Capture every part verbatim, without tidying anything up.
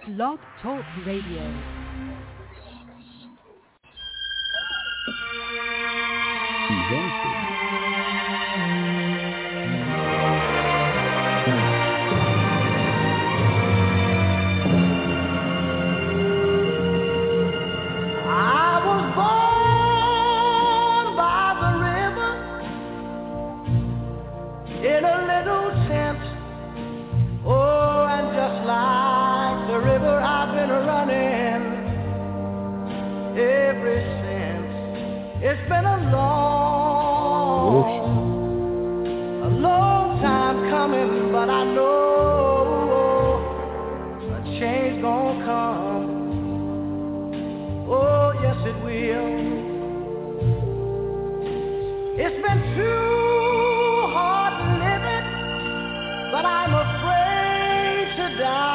Blog Talk Radio. It's been a long, a long time coming, but I know a change gonna come. Oh, yes it will. It's been too hard living, but I'm afraid to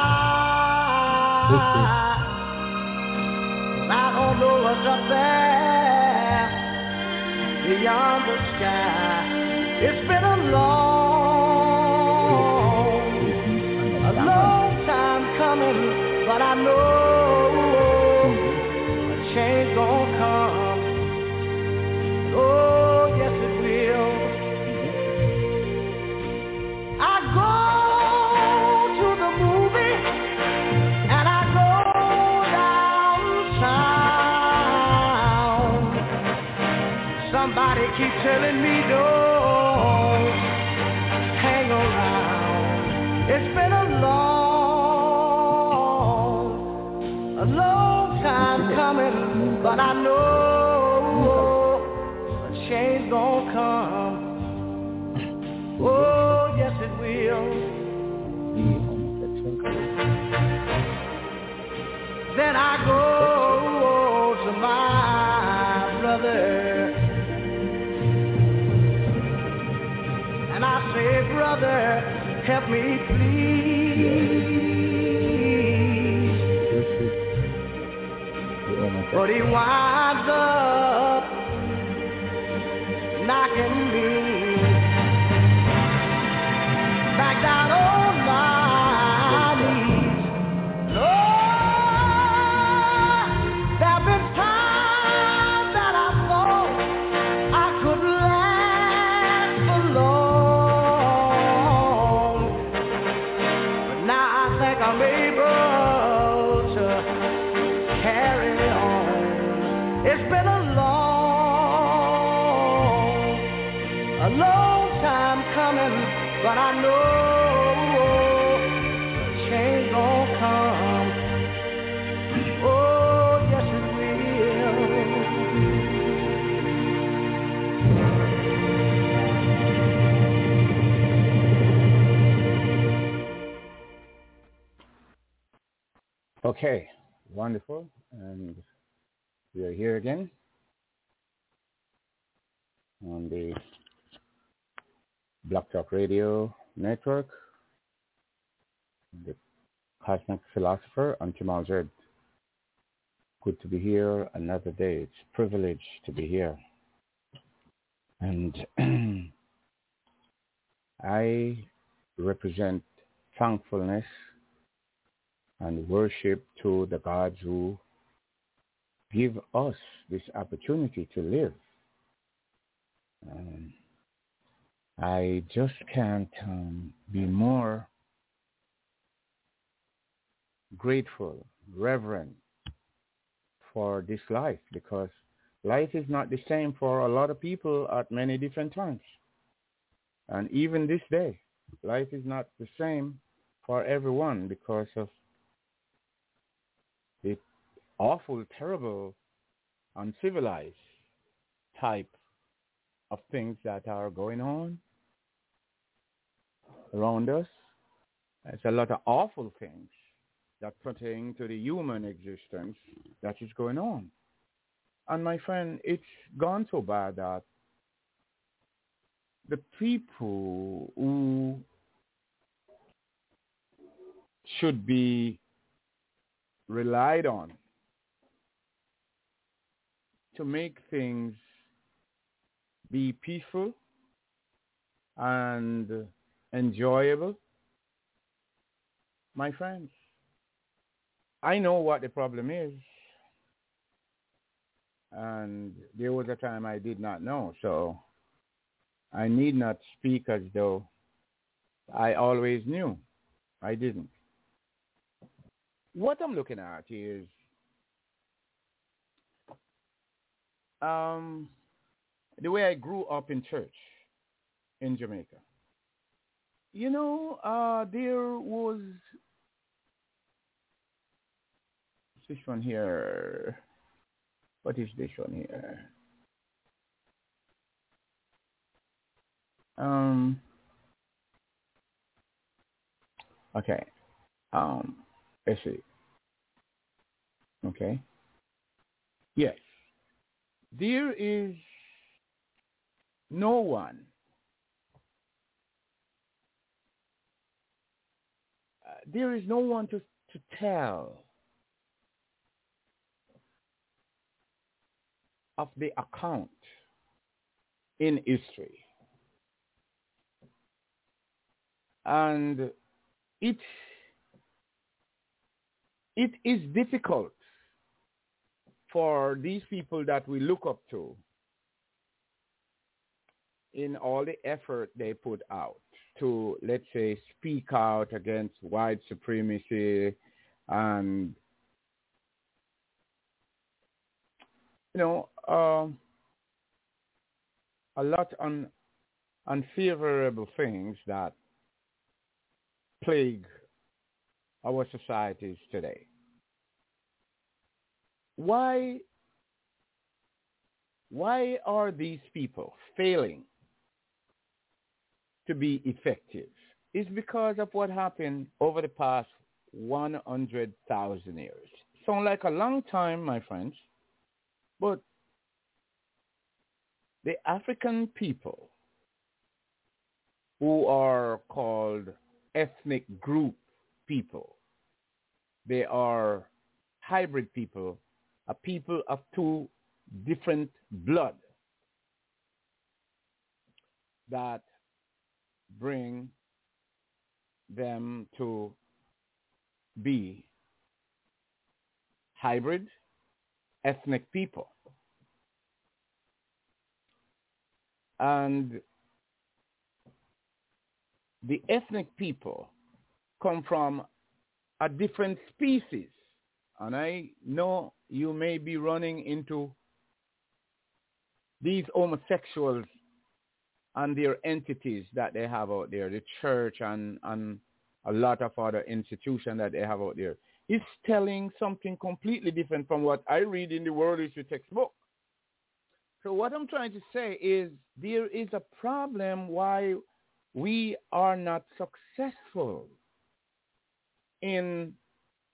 die. I don't know what's up there beyond the sky. It's been a long, a long time coming, but I know a change gonna come. Oh, yes it will. I go to the movie and I go downtown. Somebody keep telling me don't hang around. It's been a long, a long time coming, but I know a change gonna come. Oh, yes it will. Then I go to my brother and I say, brother, help me please. But he winds up knocking me back down on my knees. Lord, there've been times that I thought I could last so long, but now I think I'm able to carry on. It's been a long, a long time coming, but I know a change gonna come. Oh, yes it will. Okay, wonderful, and we are here again on the Block Talk Radio Network, the Cosmic Philosopher, and Jamal Zed. Good to be here another day. It's a privilege to be here. And I represent thankfulness and worship to the gods who give us this opportunity to live. Um, I just can't um, be more grateful, reverent for this life, because life is not the same for a lot of people at many different times. And even this day, life is not the same for everyone because of the awful, terrible, uncivilized type of things that are going on around us. There's a lot of awful things that pertain to the human existence that is going on. And my friend, it's gone so bad that the people who should be relied on to make things be peaceful and enjoyable, my friends, I know what the problem is, and there was a time I did not know, so I need not speak as though I always knew. I didn't. What I'm looking at is um, the way I grew up in church in Jamaica. You know, uh, there was this one here. What is this one here? Um. Okay. Um. Let's see. Okay. Yes. There is no one. Uh, there is no one to to tell of the account in history, and it it is difficult for these people that we look up to in all the effort they put out to, let's say, speak out against white supremacy and, you know, um, a lot of unfavorable things that plague our societies today. Why, why are these people failing to be effective? It's because of what happened over the past one hundred thousand years. Sound like a long time, my friends, but the African people who are called ethnic group people, they are hybrid people, a people of two different blood that bring them to be hybrid ethnic people. And the ethnic people come from a different species. And I know you may be running into these homosexuals and their entities that they have out there, the church and, and a lot of other institutions that they have out there. It's telling something completely different from what I read in the world history textbook. So what I'm trying to say is there is a problem why we are not successful in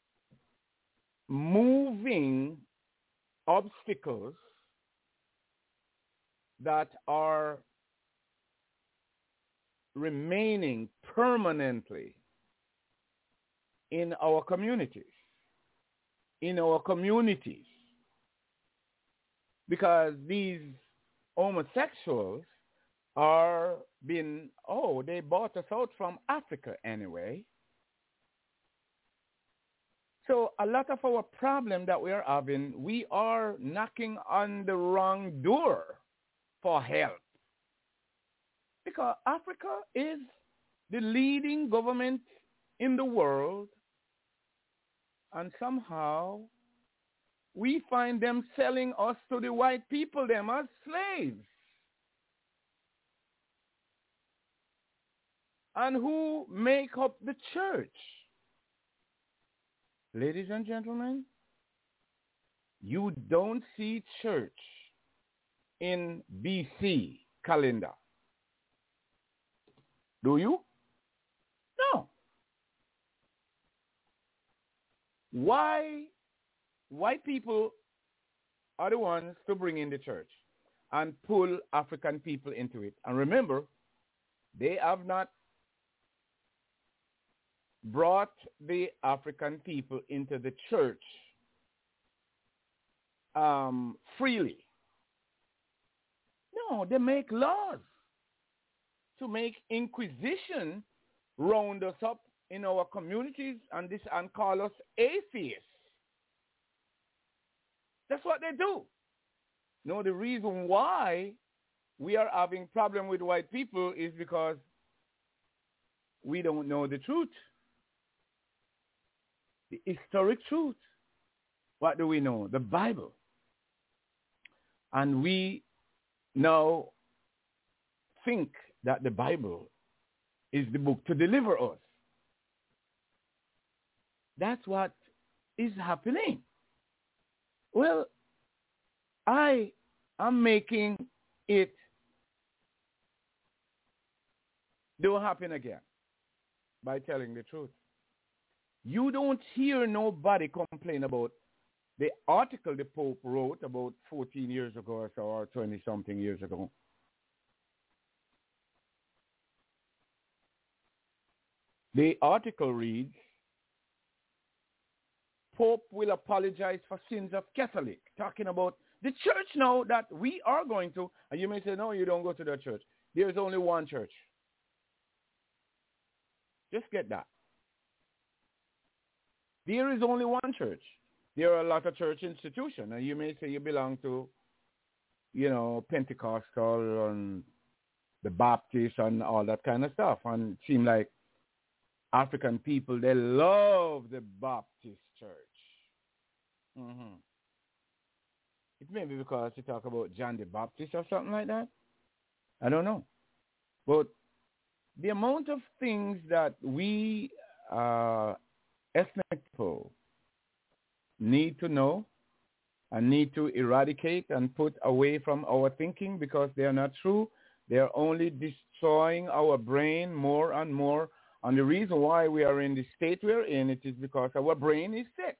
moving obstacles that are remaining permanently in our communities, in our communities. Because these homosexuals are being, oh, they bought us out from Africa anyway. So a lot of our problem that we are having, we are knocking on the wrong door for help. Because Africa is the leading government in the world, and somehow we find them selling us to the white people, them as slaves. And who make up the church? Ladies and gentlemen, you don't see church in B C calendar. Do you? No. Why white people are the ones to bring in the church and pull African people into it? And remember, they have not brought the African people into the church um, freely. No, they make laws to make inquisition round us up in our communities and this and call us atheists. That's what they do. No, the reason why we are having problem with white people is because we don't know the truth. The historic truth. What do we know? The Bible. And we now think that the Bible is the book to deliver us. That's what is happening. Well, I am making it don't happen again by telling the truth. You don't hear nobody complain about the article the Pope wrote about fourteen years ago or so, or twenty-something years ago. The article reads, Pope will apologize for sins of Catholic, talking about the church now that we are going to. And you may say, no, you don't go to the church. There's only one church. Just get that. There is only one church. There are a lot of church institutions, and you may say you belong to, you know, Pentecostal and the Baptist and all that kind of stuff. And it seems like African people, they love the Baptist church. Mm-hmm. It may be because you talk about John the Baptist or something like that. I don't know. But the amount of things that we uh, ethnic people need to know and need to eradicate and put away from our thinking because they are not true. They are only destroying our brain more and more. And the reason why we are in the state we're in, it is because our brain is sick.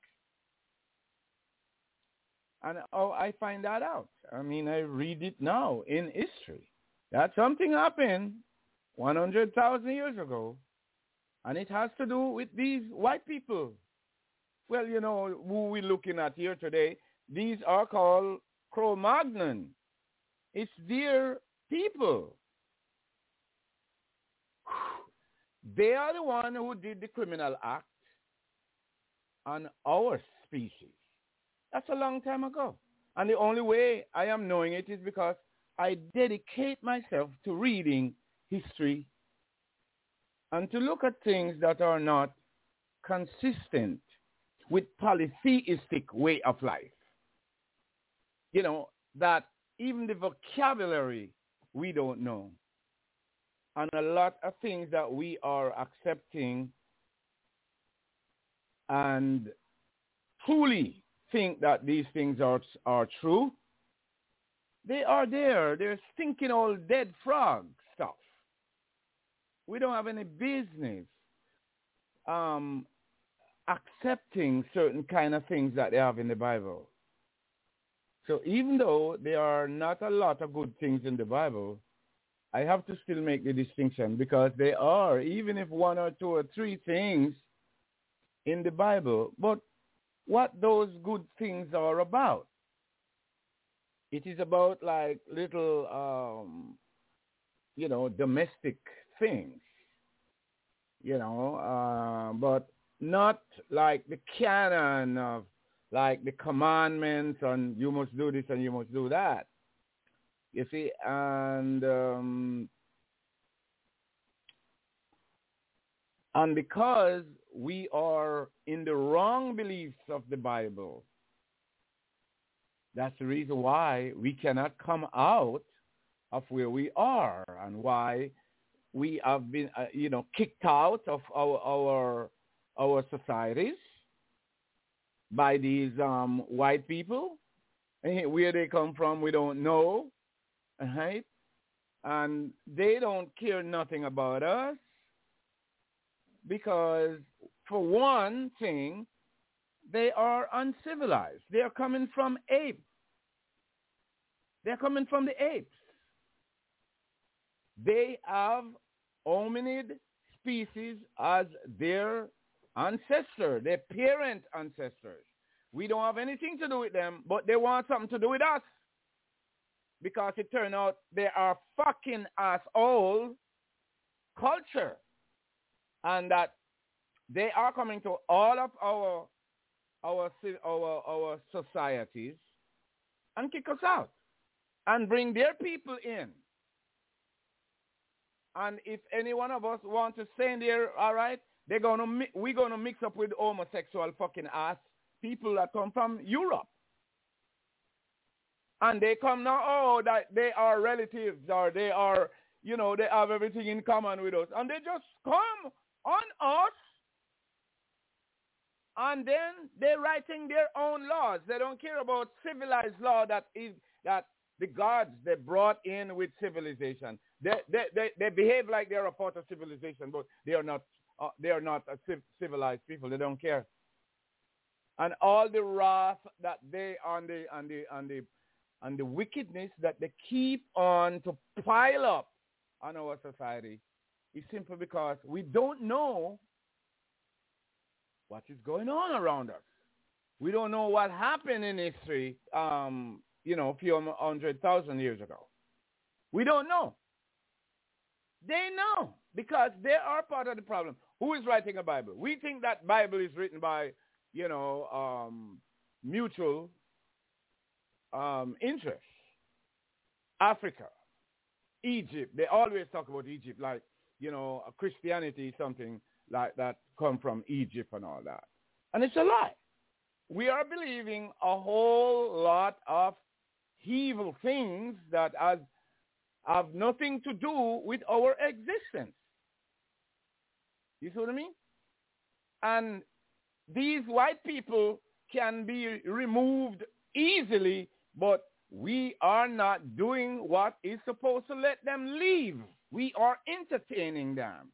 And oh, I find that out. I mean, I read it now in history. That something happened one hundred thousand years ago, and it has to do with these white people. Well, you know, who we're looking at here today, these are called Cro-Magnon. It's their people. They are the one who did the criminal act on our species. That's a long time ago. And the only way I am knowing it is because I dedicate myself to reading history and to look at things that are not consistent with polytheistic way of life. You know, that even the vocabulary we don't know. And a lot of things that we are accepting and truly think that these things are are true, they are there. They're stinking old dead frog stuff. We don't have any business um, accepting certain kind of things that they have in the Bible. So even though there are not a lot of good things in the Bible, I have to still make the distinction because there are, even if one or two or three things in the Bible, but what those good things are about. It is about like little, um, you know, domestic things, you know, uh, but not like the canon of like the commandments and you must do this and you must do that. You see, and um, and because we are in the wrong beliefs of the Bible, that's the reason why we cannot come out of where we are and why we have been, uh, you know, kicked out of our our our societies by these um, white people. And where they come from, we don't know, right? And they don't care nothing about us because, for one thing, they are uncivilized. They are coming from apes. They're coming from the apes. They have hominid species as their ancestor, their parent ancestors. We don't have anything to do with them, but they want something to do with us. Because it turned out they are fucking asshole culture. And that they are coming to all of our our our our societies and kick us out and bring their people in. And if any one of us want to stay in there, all right, they're gonna mi- we're gonna mix up with homosexual fucking ass people that come from Europe. And they come now, oh, that they are relatives or they are, you know, they have everything in common with us. And they just come on us. And then they're writing their own laws. They don't care about civilized law that is that the gods they brought in with civilization. They they they, they behave like they're a part of civilization, but they are not. Uh, they are not a civ- civilized people. They don't care. And all the wrath that they on the on the on the and the wickedness that they keep on to pile up on our society is simply because we don't know what is going on around us. We don't know what happened in history, um, you know, a few hundred thousand years ago. We don't know. They know because they are part of the problem. Who is writing a Bible? We think that Bible is written by, you know, um, mutual um, interests. Africa, Egypt. They always talk about Egypt like, you know, Christianity is something like that come from Egypt and all that. And it's a lie. We are believing a whole lot of evil things that has, have nothing to do with our existence. You see what I mean? And these white people can be removed easily, but we are not doing what is supposed to let them leave. We are entertaining them.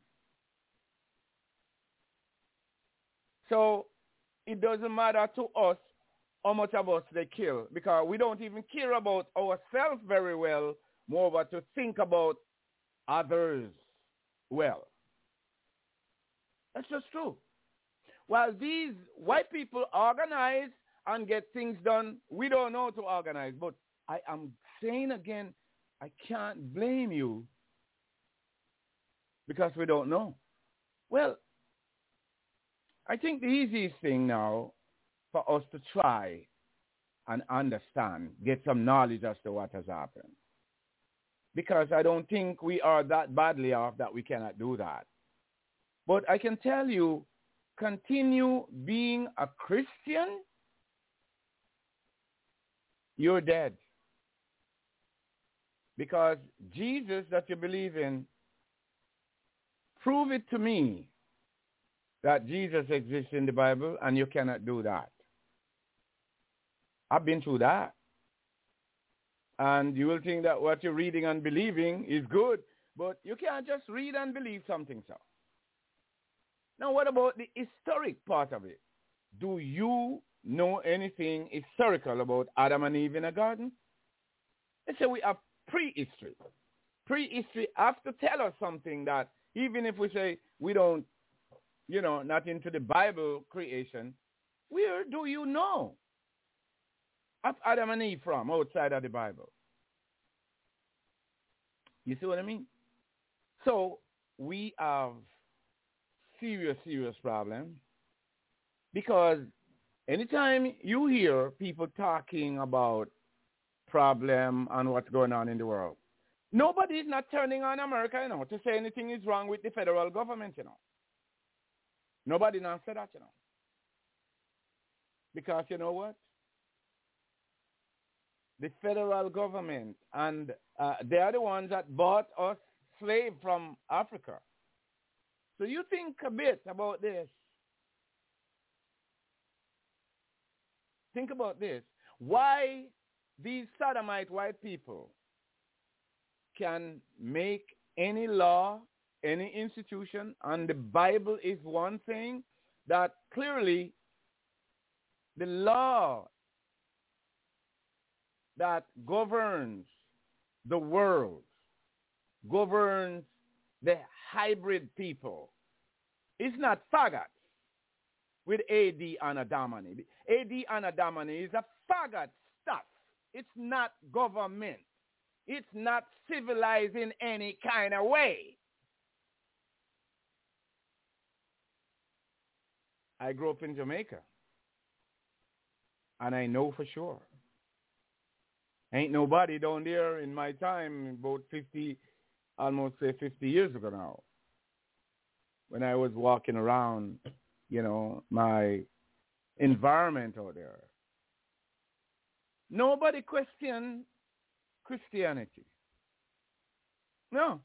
So it doesn't matter to us how much of us they kill, because we don't even care about ourselves very well, more but to think about others well. That's just true. While these white people organize and get things done, we don't know to organize. But I am saying again, I can't blame you because we don't know. Well, I think the easiest thing now for us to try and understand, get some knowledge as to what has happened. Because I don't think we are that badly off that we cannot do that. But I can tell you, continue being a Christian, you're dead. Because Jesus that you believe in, prove it to me that Jesus exists in the Bible, and you cannot do that. I've been through that. And you will think that what you're reading and believing is good, but you can't just read and believe something so. Now, what about the historic part of it? Do you know anything historical about Adam and Eve in a garden? Let's say we have prehistory. Prehistory have to tell us something that even if we say we don't, you know, not into the Bible creation, where do you know of Adam and Eve from outside of the Bible? You see what I mean? So we have serious, serious problem because anytime you hear people talking about problem and what's going on in the world, nobody is not turning on America, you know, to say anything is wrong with the federal government, you know. Nobody now said that, you know. Because you know what? The federal government, and uh, they are the ones that bought us slaves from Africa. So you think a bit about this. Think about this. Why these sodomite white people can make any law, any institution, and the Bible is one thing that clearly the law that governs the world, governs the hybrid people, is not faggot with A D and Adamani. A D and Adamani is a faggot stuff. It's not government. It's not civilized in any kind of way. I grew up in Jamaica, and I know for sure Ain't nobody down there in my time, about fifty, almost say fifty years ago now, when I was walking around, you know, my environment out there. Nobody questioned Christianity. No.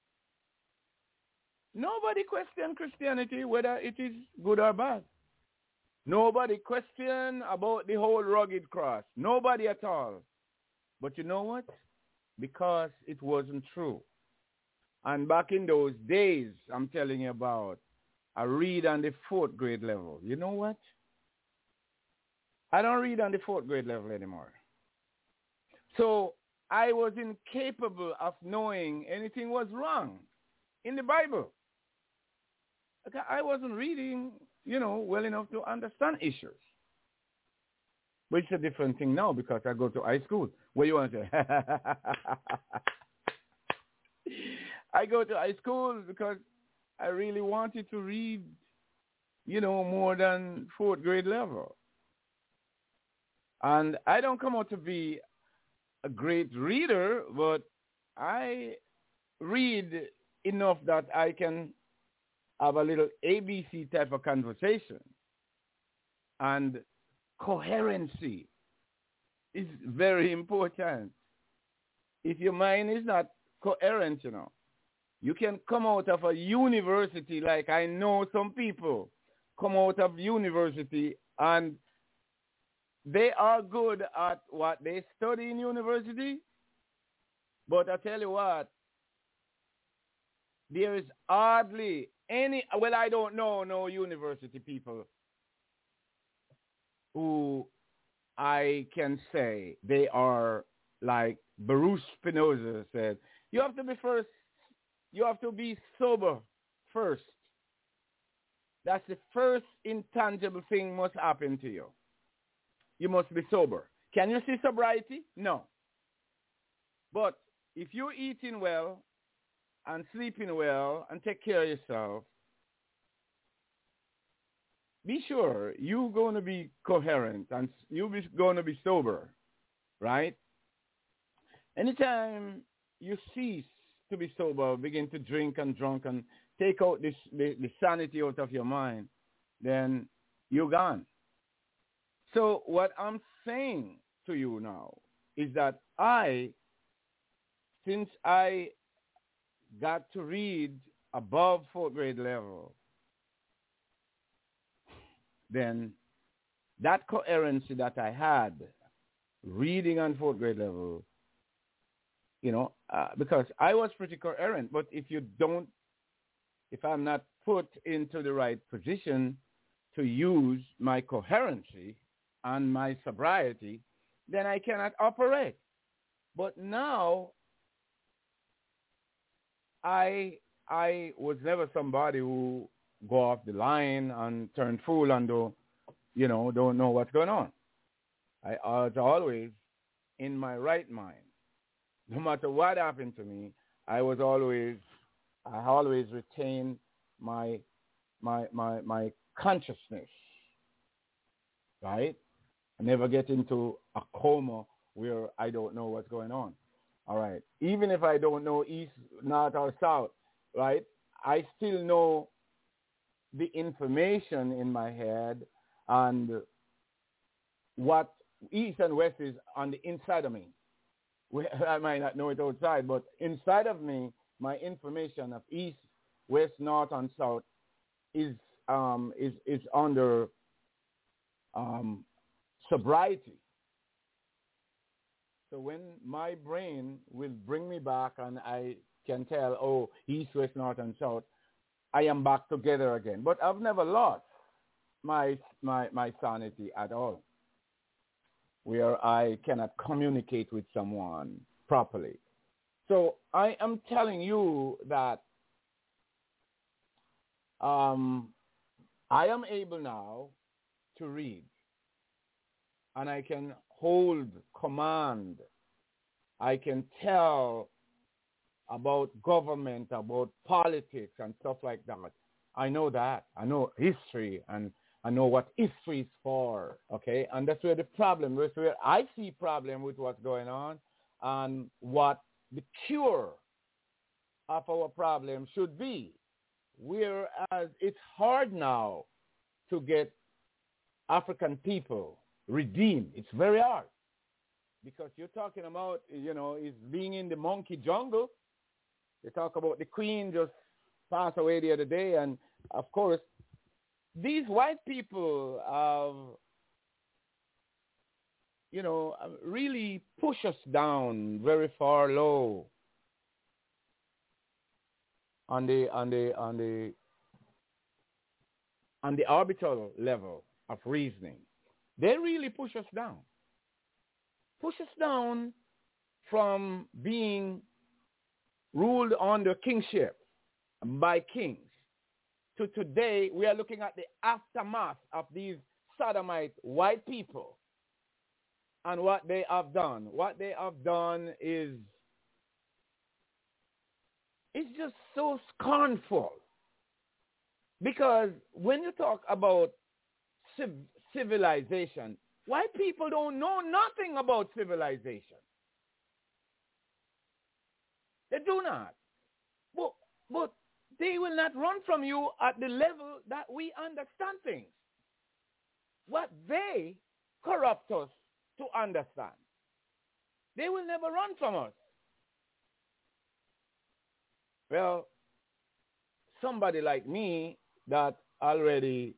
Nobody questioned Christianity, whether it is good or bad. Nobody questioned about the whole rugged cross. Nobody at all. But you know what? Because it wasn't true. And back in those days, I'm telling you about, I read on the fourth grade level. You know what? I don't read on the fourth grade level anymore. So I was incapable of knowing anything was wrong in the Bible. I wasn't reading, you know, well enough to understand issues. But it's a different thing now because I go to high school. What do you want to say? I go to high school because I really wanted to read, you know, more than fourth grade level. And I don't come out to be a great reader, but I read enough that I can have a little A B C type of conversation. And coherency is very important. If your mind is not coherent, you know, you can come out of a university, like I know some people come out of university and they are good at what they study in university, but I tell you what, there is hardly any, well, I don't know no university people who I can say they are like Baruch Spinoza said, you have to be first, you have to be sober first. That's the first intangible thing must happen to you. You must be sober. Can you see sobriety? No. But if you're eating well and sleeping well and take care of yourself, be sure you're going to be coherent and you're going to be sober, right? Anytime you cease to be sober, begin to drink and drunk and take out this, the, the sanity out of your mind, then you're gone. So what I'm saying to you now is that I, since I got to read above fourth grade level, then that coherency that I had reading on fourth grade level, you know, uh, because I was pretty coherent, but if you don't, if I'm not put into the right position to use my coherency and my sobriety, then I cannot operate. But now, I I was never somebody who go off the line and turn fool and do, you know, don't know what's going on. I was always in my right mind. No matter what happened to me, I was always, I always retained my, my, my, my consciousness, right? I never get into a coma where I don't know what's going on. All right. Even if I don't know east, north, or south, right, I still know the information in my head and what east and west is on the inside of me. I might not know it outside, but inside of me, my information of east, west, north, and south is um, is is under um, sobriety. So when my brain will bring me back and I can tell, oh, east, west, north, and south, I am back together again. But I've never lost my my my sanity at all, where I cannot communicate with someone properly. So I am telling you that um, I am able now to read, and I can hold command. I can tell about government, about politics and stuff like that. I know that. I know history, and and know what history is for, okay? And that's where the problem, that's where I see problem with what's going on and what the cure of our problem should be. Whereas it's hard now to get African people redeemed. It's very hard because you're talking about, you know, is being in the monkey jungle. They talk about the queen just passed away the other day, and of course, these white people have, you know, really push us down very far low on the on the on the on the orbital level of reasoning. They really push us down. Push us down from being ruled under kingship by kings to today we are looking at the aftermath of these sodomite white people and what they have done. What they have done is it's just so scornful. Because when you talk about civ- civilization, white people don't know nothing about civilization. They do not. But, but they will not run from you at the level that we understand things. What they corrupt us to understand. They will never run from us. Well, somebody like me that already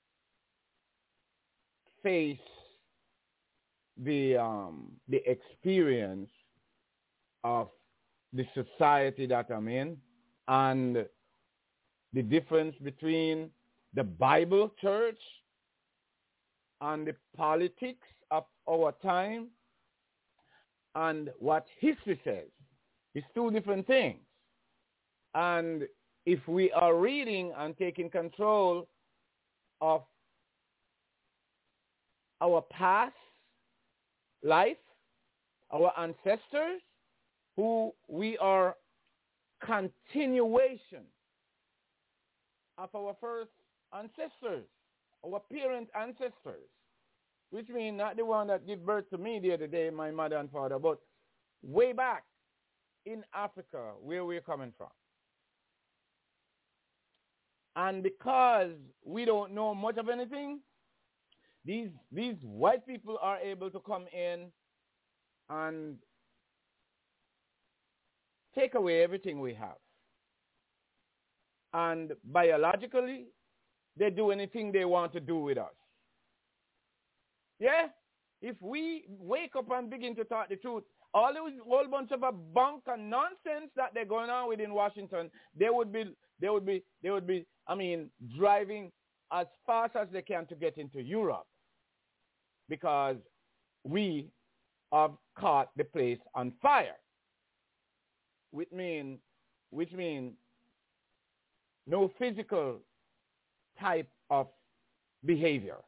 face the um, the experience of the society that I'm in and the difference between the Bible church and the politics of our time and what history says. It's two different things. And if we are reading and taking control of our past life, our ancestors, who we are continuation of our first ancestors, our parent ancestors, which means not the one that gave birth to me the other day, my mother and father, but way back in Africa, where we're coming from. And because we don't know much of anything, these these white people are able to come in and take away everything we have. And biologically, they do anything they want to do with us. Yeah? If we wake up and begin to talk the truth, all those whole bunch of a bunk and nonsense that they're going on with in Washington, they would be, they would be, they would be, I mean, driving as fast as they can to get into Europe because we have caught the place on fire, which mean, which mean no physical type of behavior.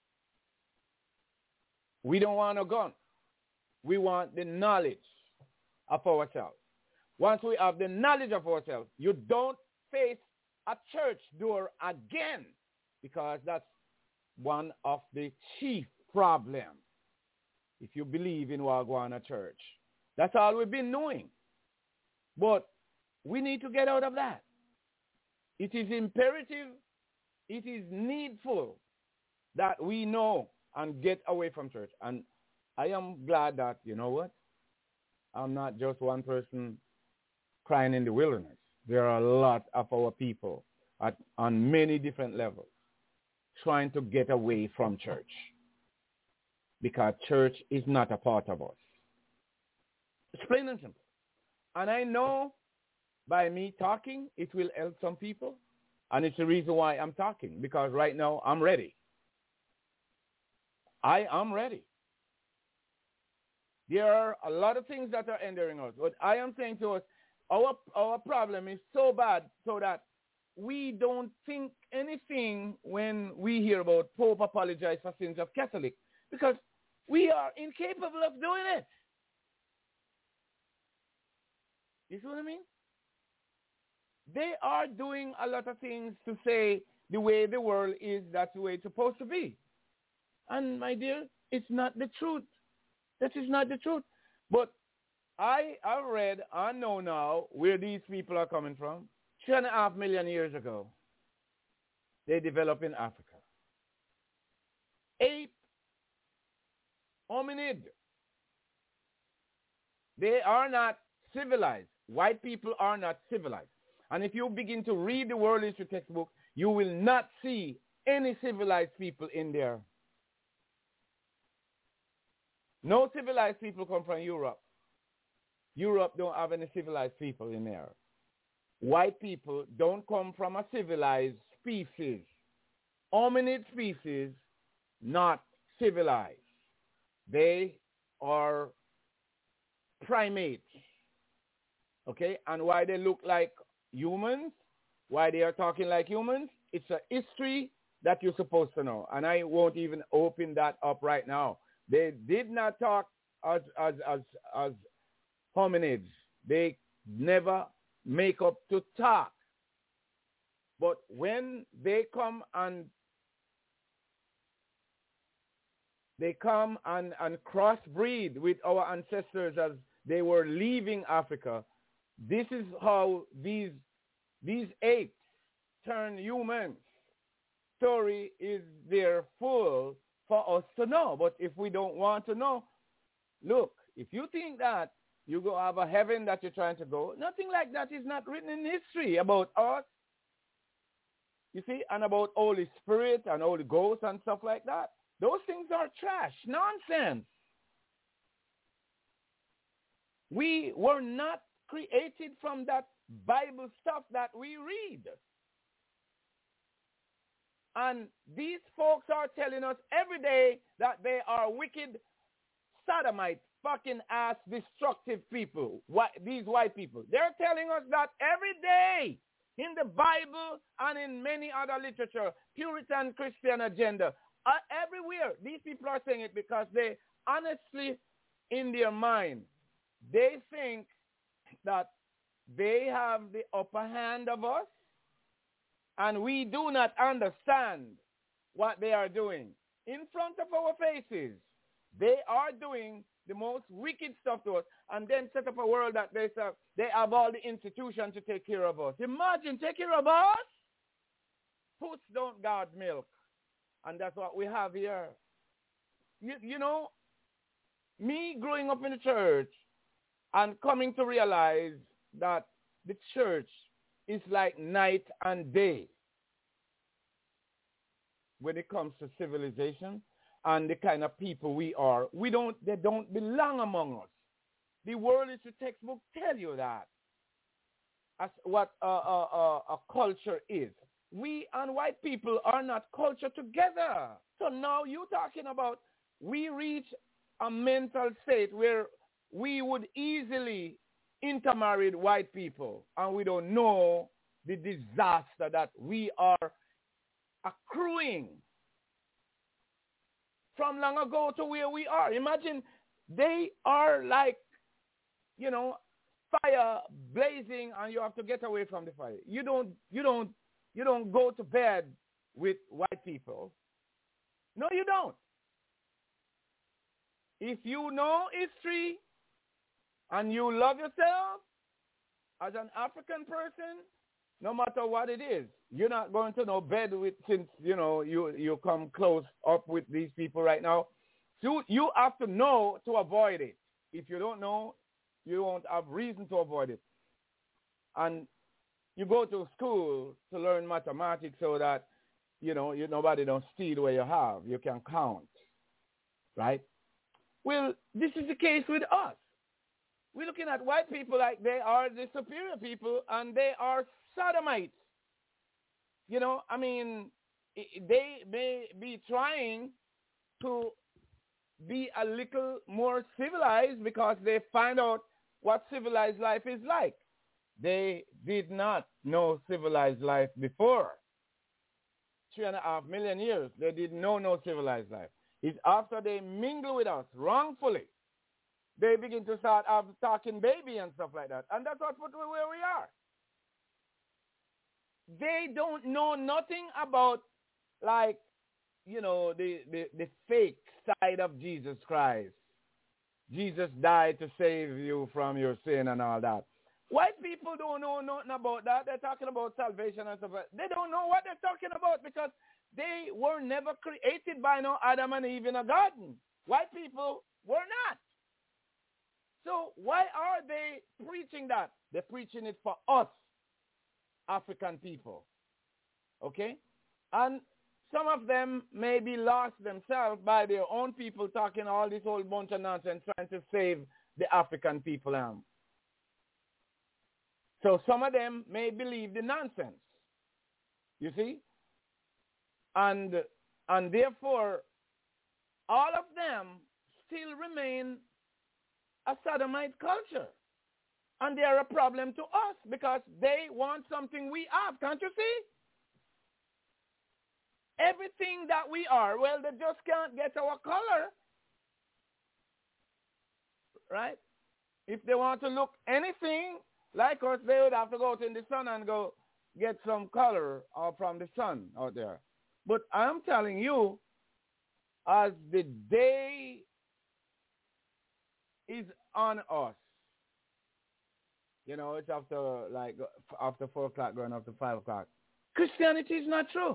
We don't want a gun. We want the knowledge of ourselves. Once we have the knowledge of ourselves, you don't face a church door again, because that's one of the chief problems if you believe in Wagwana Church. That's all we've been knowing. But we need to get out of that. It is imperative, it is needful that we know and get away from church. And I am glad that, you know what, I'm not just one person crying in the wilderness. There are a lot of our people at, on many different levels trying to get away from church because church is not a part of us. It's plain and simple. And I know by me talking, it will help some people. And it's the reason why I'm talking, because right now I'm ready. I am ready. There are a lot of things that are hindering us. But I am saying to us, our, our problem is so bad so that we don't think anything when we hear about Pope apologize for sins of Catholic, because we are incapable of doing it. You see what I mean? They are doing a lot of things to say the way the world is, that's the way it's supposed to be. And my dear, it's not the truth. That is not the truth. But I have read, I know now where these people are coming from. Three and a half million years ago, they developed in Africa. Ape, hominid. They are not civilized. White people are not civilized. And if you begin to read the world history textbook, you will not see any civilized people in there. No civilized people come from Europe. Europe don't have any civilized people in there. White people don't come from a civilized species. Hominid species, not civilized. They are primates. Okay? And why they look like humans, why they are talking like humans, it's a history that you're supposed to know. And I won't even open that up right now. They did not talk as as as as hominids. They never make up to talk. But when they come and they come and, and crossbreed with our ancestors as they were leaving Africa, this is how these these apes turn humans. Story is there full for us to know. But if we don't want to know, look, if you think that you go have a heaven that you're trying to go, nothing like that is not written in history about us. You see, and about Holy Spirit and Holy Ghost and stuff like that. Those things are trash, nonsense. We were not created from that Bible stuff that we read. And these folks are telling us every day that they are wicked, sodomite, fucking ass, destructive people, what, these white people. They're telling us that every day in the Bible and in many other literature, Puritan Christian agenda, uh, everywhere. These people are saying it because they honestly, in their mind, they think that they have the upper hand of us, and we do not understand what they are doing. In front of our faces, they are doing the most wicked stuff to us, and then set up a world that they have, they have all the institutions to take care of us. Imagine, take care of us? Puss don't guard milk. And that's what we have here. You, you know, me growing up in the church and coming to realize that the church is like night and day when it comes to civilization and the kind of people we are. We don't, they don't belong among us. The world is the textbook tell you that. As what a, a, a, a culture is. We and white people are not culture together. So now you're talking about we reach a mental state where we would easily intermarry with white people, and we don't know the disaster that we are accruing from long ago to where we are. Imagine they are like, you know, fire blazing, and you have to get away from the fire. You don't, you don't, you don't go to bed with white people. No, you don't. If you know history and you love yourself as an African person, no matter what it is, you're not going to know bed with, since, you know, you, you come close up with these people right now. So you have to know to avoid it. If you don't know, you won't have reason to avoid it. And you go to school to learn mathematics so that, you know, you, nobody don't steal what you have. You can count, right? Well, this is the case with us. We're looking at white people like they are the superior people, and they are sodomites. You know, I mean, they may be trying to be a little more civilized because they find out what civilized life is like. They did not know civilized life before. Three and a half million years, they didn't know no civilized life. It's after they mingle with us wrongfully, they begin to start uh, talking baby and stuff like that. And that's what put where we are. they don't know nothing about, like, you know, the, the, the fake side of Jesus Christ. Jesus died to save you from your sin and all that. White people don't know nothing about that. They're talking about salvation and stuff. They don't know what they're talking about because they were never created by no Adam and Eve in a garden. White people were not. So why are they preaching that? They're preaching it for us, African people. Okay? And some of them may be lost themselves by their own people talking all this whole bunch of nonsense trying to save the African people. Um. So some of them may believe the nonsense. You see? And, and therefore, all of them still remain a sodomite culture. And they are a problem to us because they want something we have. Can't you see? Everything that we are, well, they just can't get our color. Right? If they want to look anything like us, they would have to go out in the sun and go get some color out from the sun out there. But I'm telling you, as the day is on us, you know, it's after like after four o'clock going up to five o'clock. Christianity is not true.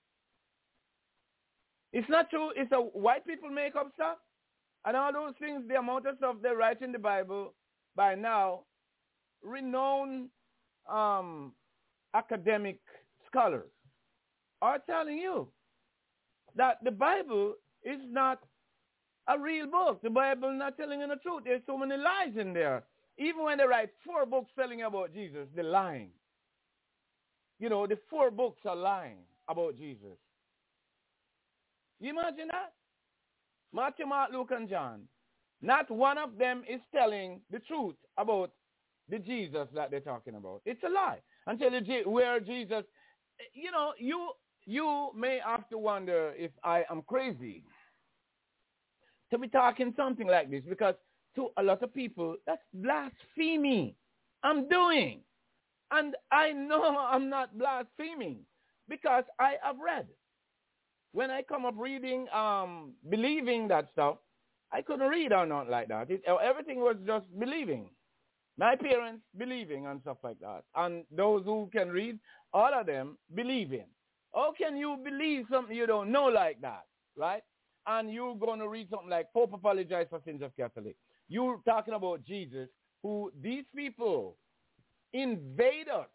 It's not true. It's a white people make up stuff. And all those things, the amount of stuff they write in the Bible by now, renowned um, academic scholars are telling you that the Bible is not a real book. The Bible is not telling you the truth. There's so many lies in there. Even when they write four books telling about Jesus, they're lying. You know, the four books are lying about Jesus. You imagine that? Matthew, Mark, Luke, and John. Not one of them is telling the truth about the Jesus that they're talking about. It's a lie. Until you where Jesus, you know, you you may have to wonder if I am crazy to be talking something like this, because to a lot of people, that's blasphemy. I'm doing. And I know I'm not blaspheming because I have read. When I come up reading, um, believing that stuff, I couldn't read or not like that. It, everything was just believing. My parents believing and stuff like that. And those who can read, all of them believing. How can you believe something you don't know like that, right? And you're going to read something like Pope apologize for sins of Catholic. You're talking about Jesus, who these people invade us.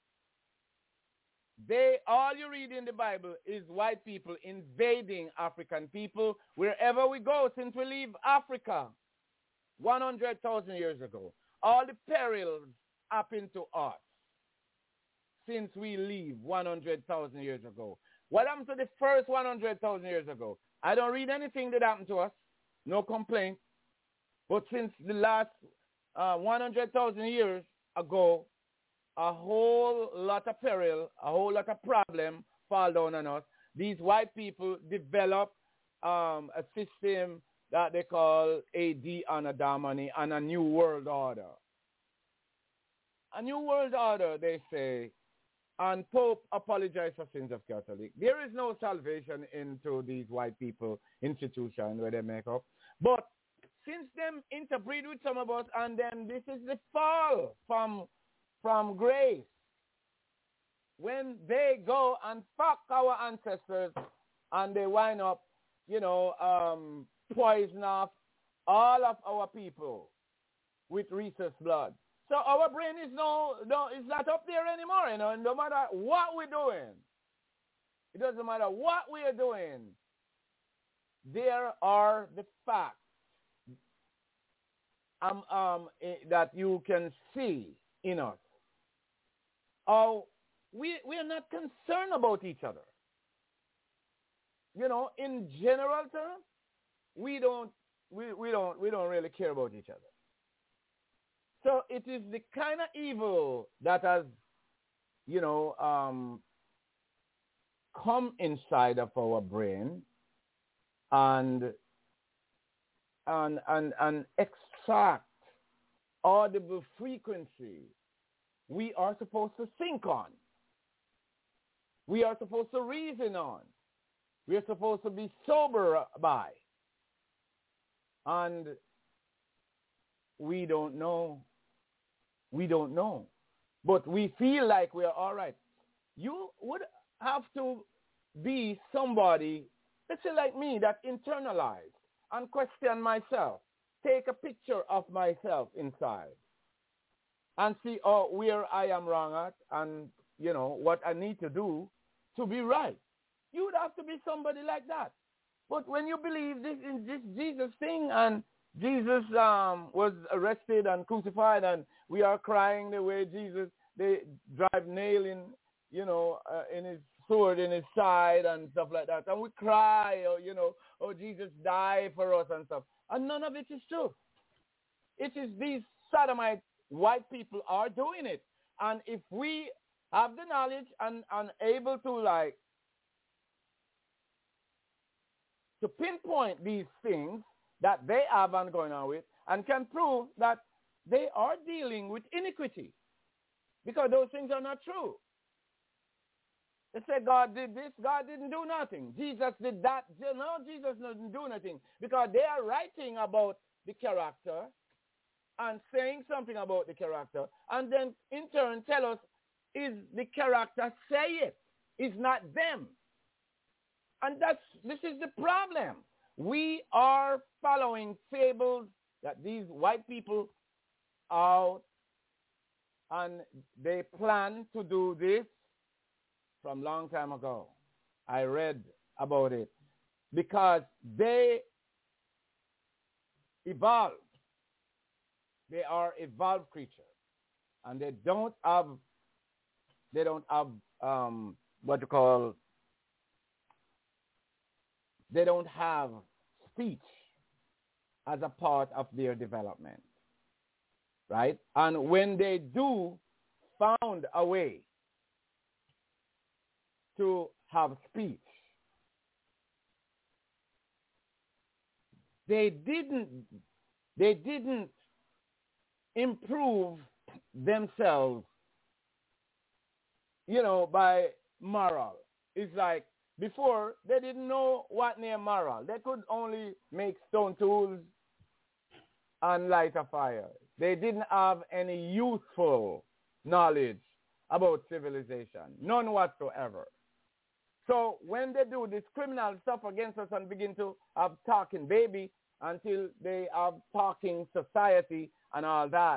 They, all you read in the Bible is white people invading African people wherever we go since we leave Africa one hundred thousand years ago. All the perils happen to us since we leave one hundred thousand years ago. What happened to the first one hundred thousand years ago? I don't read anything that happened to us. No complaint. But since the last uh, one hundred thousand years ago, a whole lot of peril, a whole lot of problem fall down on us. These white people develop um, a system that they call A D Anno Domini and a new world order. A new world order, they say, and Pope apologized for sins of Catholic. There is no salvation into these white people institution where they make up. But since them interbreed with some of us, and then this is the fall from from grace. When they go and fuck our ancestors and they wind up, you know, um, poison off all of our people with rhesus blood. So our brain is no, no, it's not up there anymore, you know, no matter what we're doing. It doesn't matter what we are doing. There are the facts um, um, that you can see in us. Oh, we we are not concerned about each other. You know, in general terms, we don't we, we don't we don't really care about each other. So it is the kind of evil that has, you know, um, come inside of our brain and and and and extract audible frequency we are supposed to think on. we are supposed to reason on. We are supposed to be sober by. And we don't know. We don't know. But we feel like we are all right. You would have to be somebody, let's say like me, that internalize and question myself. Take a picture of myself inside and see oh, where I am wrong at and, you know, what I need to do to be right. You would have to be somebody like that. But when you believe this in this Jesus thing and Jesus um, was arrested and crucified and we are crying the way Jesus, they drive nail in, you know, uh, in his sword in his side and stuff like that. And we cry, or, you know, oh, Jesus died for us and stuff. And none of it is true. It is these sodomite white people are doing it. And if we have the knowledge and, and able to, like, to pinpoint these things that they have on going on with and can prove that they are dealing with iniquity because those things are not true. They say God did this, God didn't do nothing. Jesus did that. No, Jesus didn't do nothing because they are writing about the character and saying something about the character and then in turn tell us is the character say it. It's not them. And that's this is the problem. We are following fables that these white people are, and they plan to do this from a long time ago. I read about it because they evolved. They are evolved creatures, and they don't have they don't have um, what you call they don't have speech as a part of their development, right? And when they do found a way to have speech, they didn't they didn't improve themselves, you know, by moral. It's like before, they didn't know what near moral. They could only make stone tools and light a fire. They didn't have any useful knowledge about civilization. None whatsoever. So when they do this criminal stuff against us and begin to have talking baby until they have talking society and all that,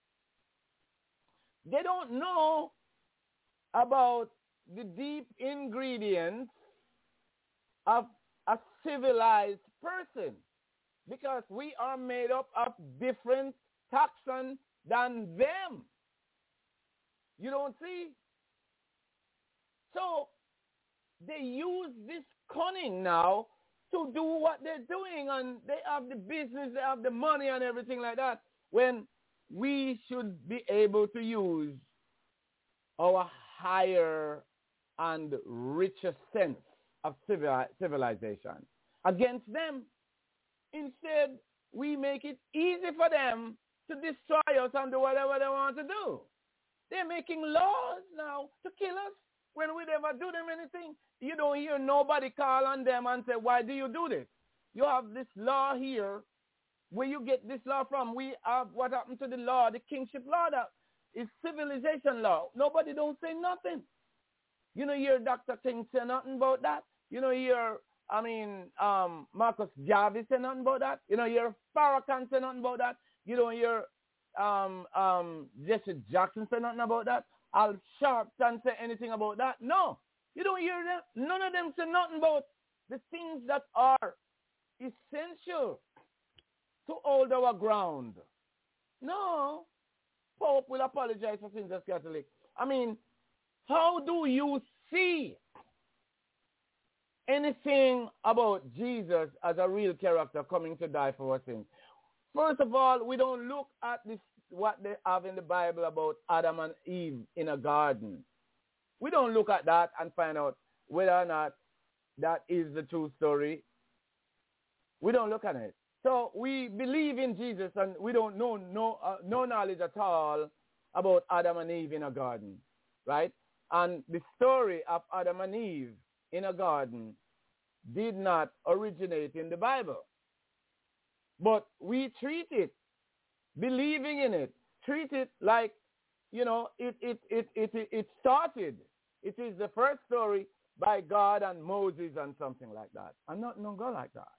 they don't know about the deep ingredients of a civilized person because we are made up of different taxon than them. You don't see? So they use this cunning now to do what they're doing, and they have the business, they have the money and everything like that, when we should be able to use our higher and richer sense of civil, civilization against them. Instead, we make it easy for them to destroy us and do whatever they want to do. They're making laws now to kill us when we never do them anything. You don't hear nobody call on them and say, why do you do this? You have this law here. Where you get this law from? We have what happened to the law, the kingship law, that is civilization law. Nobody don't say nothing. You know, you hear Doctor King say nothing about that. You know, you hear, I mean, um, Marcus Garvey say nothing about that. You know, you hear Farrakhan say nothing about that. You don't hear um, um, Jesse Jackson say nothing about that. Al Sharpton say anything about that. No, you don't hear them. None of them say nothing about the things that are essential to hold our ground. No, Pope will apologize for things as Catholic. I mean, how do you see anything about Jesus as a real character coming to die for our sins? First of all, we don't look at this what they have in the Bible about Adam and Eve in a garden. We don't look at that and find out whether or not that is the true story. We don't look at it. So we believe in Jesus and we don't know no, uh, no knowledge at all about Adam and Eve in a garden, right? and the story of Adam and Eve in a garden did not originate in the Bible. But we treat it, believing in it, treat it like, you know, it, it, it, it, it, it started. It is the first story by God and Moses and something like that. I'm not no God like that.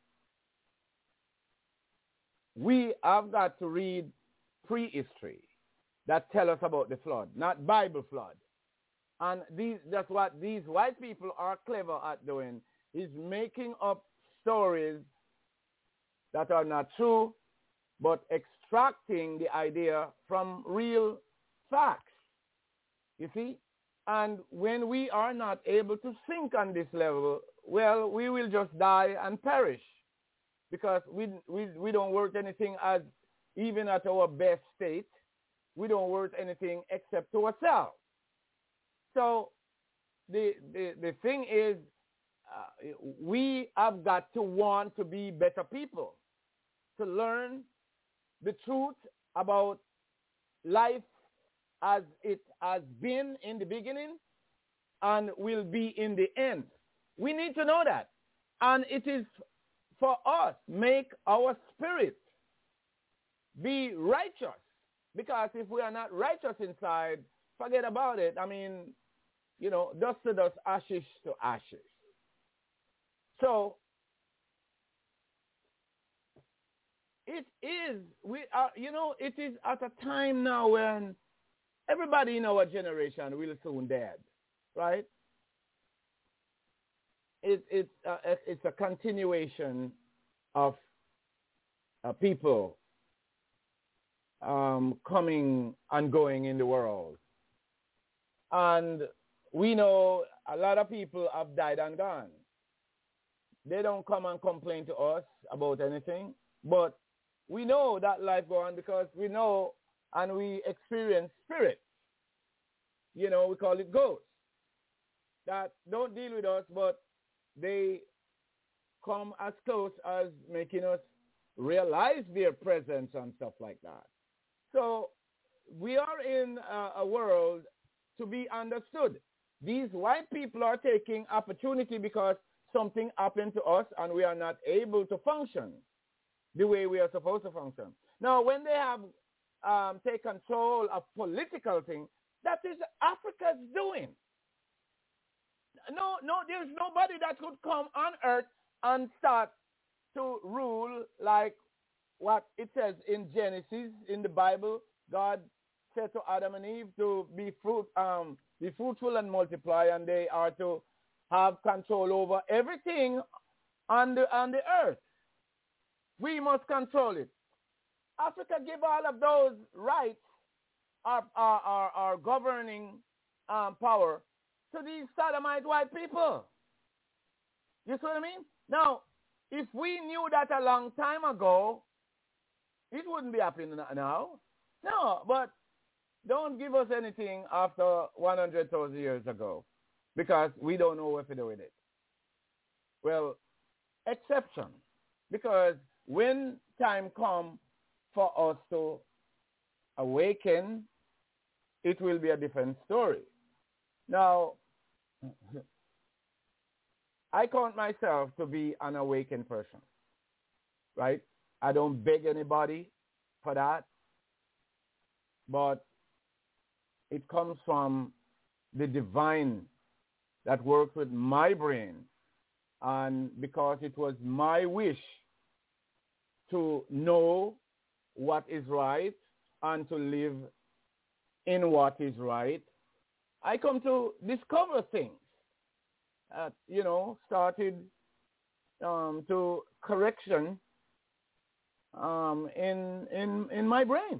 We have got to read prehistory that tell us about the flood, not Bible flood. And these, that's what these white people are clever at doing, is making up stories that are not true, but extracting the idea from real facts. You see? And when we are not able to think on this level, well, we will just die and perish, because we, we, we don't worth anything as, even at our best state, we don't worth anything except to ourselves. So the, the, the thing is, uh, we have got to want to be better people, to learn the truth about life as it has been in the beginning and will be in the end. We need to know that. And it is for us, make our spirit be righteous. Because if we are not righteous inside, forget about it. I mean, you know, dust to dust, ashes to ashes. So it is, we are, you know, it is at a time now when everybody in our generation will soon dead, right? It, it, uh, it's a continuation of uh, people um, coming and going in the world. And we know a lot of people have died and gone. They don't come and complain to us about anything, but we know that life goes on because we know and we experience spirits. You know, we call it ghosts, that don't deal with us, but they come as close as making us realize their presence and stuff like that. So we are in a, a world to be understood. These white people are taking opportunity because something happened to us and we are not able to function the way we are supposed to function. Now, when they have um, taken control of political things, that is Africa's doing. No, no, there's nobody that could come on earth and start to rule like what it says in Genesis, in the Bible. God said to Adam and Eve to be fruit, um, be fruitful and multiply, and they are to have control over everything on the, on the earth. We must control it. Africa give all of those rights, our, our, our, our governing um, power, to these sodomite white people. You see what I mean? Now, if we knew that a long time ago, it wouldn't be happening now. No, but don't give us anything after one hundred thousand years ago, because we don't know what to do with it. Well, exception, because when time comes for us to awaken, it will be a different story. Now, I count myself to be an awakened person, right? I don't beg anybody for that, but it comes from the divine that works with my brain, and because it was my wish to know what is right and to live in what is right, I come to discover things that, you know, started um, to correction um, in, in, in my brain.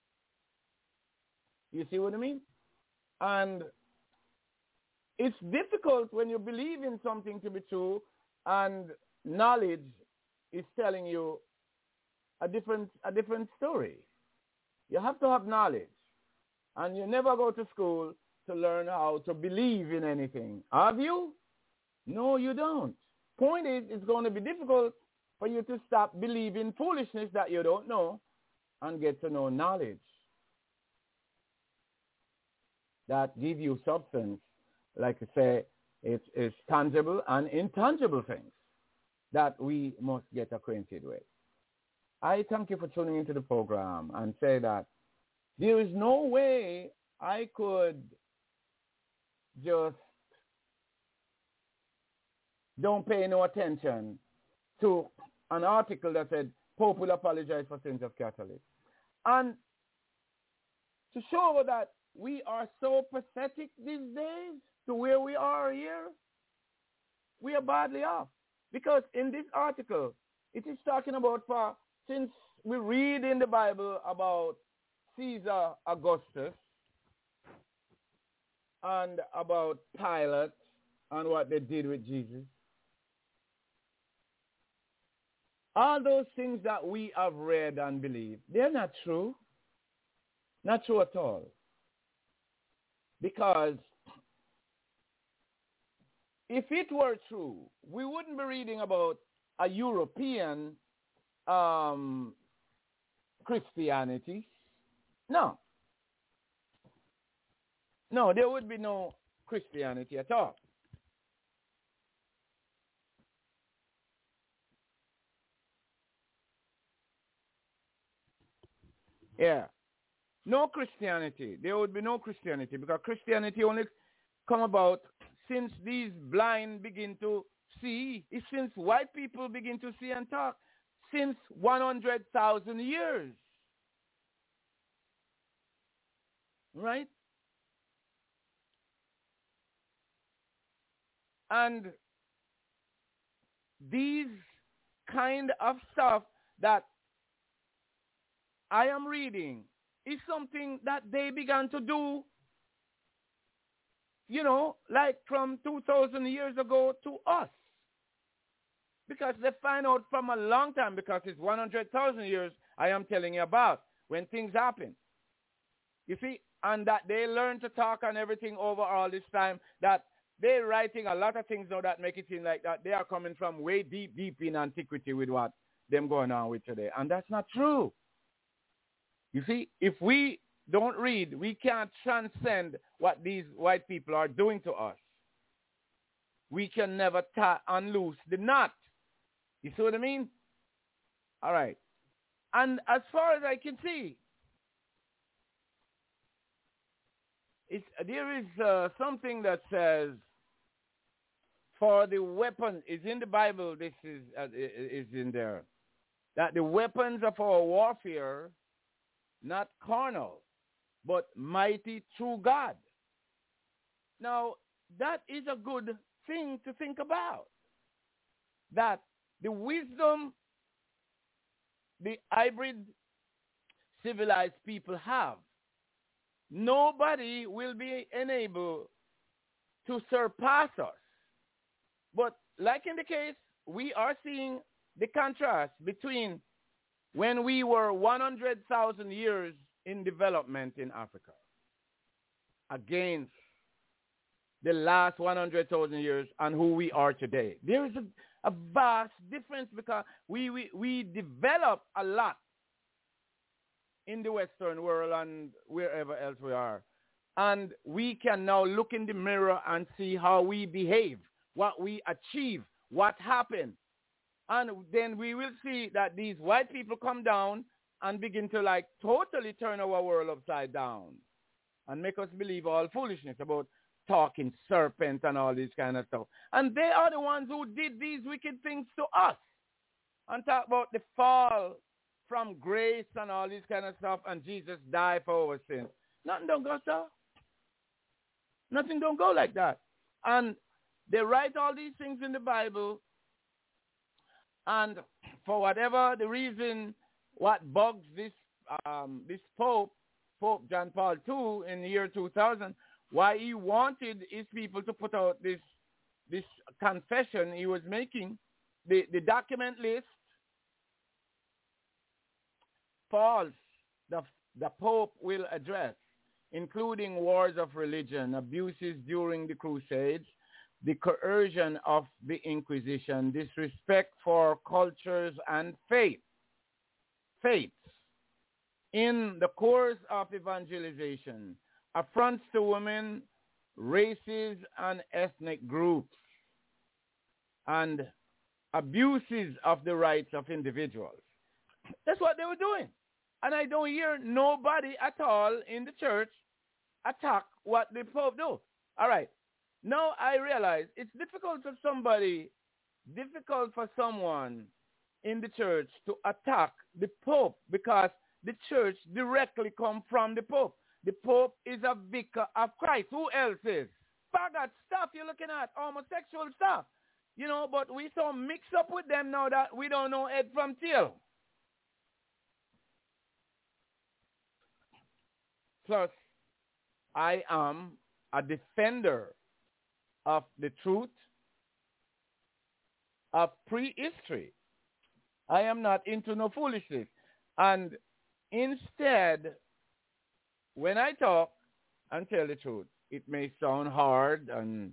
You see what I mean? And it's difficult when you believe in something to be true and knowledge is telling you a different, a different story. You have to have knowledge. And you never go to school to learn how to believe in anything. Have you? No, you don't. Point is, it's going to be difficult for you to stop believing foolishness that you don't know and get to know knowledge that give you substance like I say, it's, it's tangible and intangible things that we must get acquainted with. I thank you for tuning into the program and say that there is no way I could just don't pay no attention to an article that said Pope will apologize for sins of Catholics. And to show that we are so pathetic these days to where we are here, we are badly off. Because in this article, it is talking about, for, since we read in the Bible about Caesar Augustus and about Pilate and what they did with Jesus, all those things that we have read and believed, they're not true. Not true at all. Because if it were true, we wouldn't be reading about a European um, Christianity. No. No, there would be no Christianity at all. Yeah. No Christianity. There would be no Christianity because Christianity only come about since these blind begin to see. It's since white people begin to see and talk. Since one hundred thousand years. Right? And these kind of stuff that I am reading is something that they began to do, you know, like from two thousand years ago to us. Because they find out from a long time, because it's one hundred thousand years I am telling you about when things happen. You see, and that they learn to talk and everything over all this time, that they're writing a lot of things now that make it seem like that they are coming from way deep, deep in antiquity with what them going on with today. And that's not true. You see, if we don't read, we can't transcend what these white people are doing to us. We can never tie and loose the knot. You see what I mean? All right. And as far as I can see, it's, there is uh, something that says, for the weapon, is in the Bible, this is, uh, is in there, that the weapons of our warfare, not carnal, but mighty through God. Now, that is a good thing to think about. That the wisdom the hybrid civilized people have, nobody will be enabled to surpass us. But like in the case, we are seeing the contrast between when we were one hundred thousand years in development in Africa against the last one hundred thousand years and who we are today. There is a, a vast difference because we, we, we developed a lot in the Western world and wherever else we are. And we can now look in the mirror and see how we behave, what we achieve, what happened. And then we will see that these white people come down and begin to like totally turn our world upside down and make us believe all foolishness about talking serpent and all this kind of stuff. And they are the ones who did these wicked things to us. And talk about the fall from grace and all this kind of stuff, and Jesus died for our sins. Nothing don't go so. Nothing don't go like that. And they write all these things in the Bible, and for whatever the reason, what bugs this um, this Pope, Pope John Paul the Second, in the year two thousand, why he wanted his people to put out this this confession he was making, the, the document list, false, the, the Pope will address, including wars of religion, abuses during the Crusades, the coercion of the Inquisition, disrespect for cultures and faith, faiths in the course of evangelization, affronts to women, races and ethnic groups and abuses of the rights of individuals. That's what they were doing. And I don't hear nobody at all in the church attack what the Pope do. All right. Now I realize it's difficult for somebody, difficult for someone in the church to attack the Pope because the church directly come from the Pope. The Pope is a vicar of Christ. Who else is? Faggot stuff you're looking at, homosexual stuff. You know, but we so mixed up with them now that we don't know head from tail. Plus, I am a defender of the truth of prehistory. I am not into no foolishness. And instead, when I talk and tell the truth, it may sound hard and,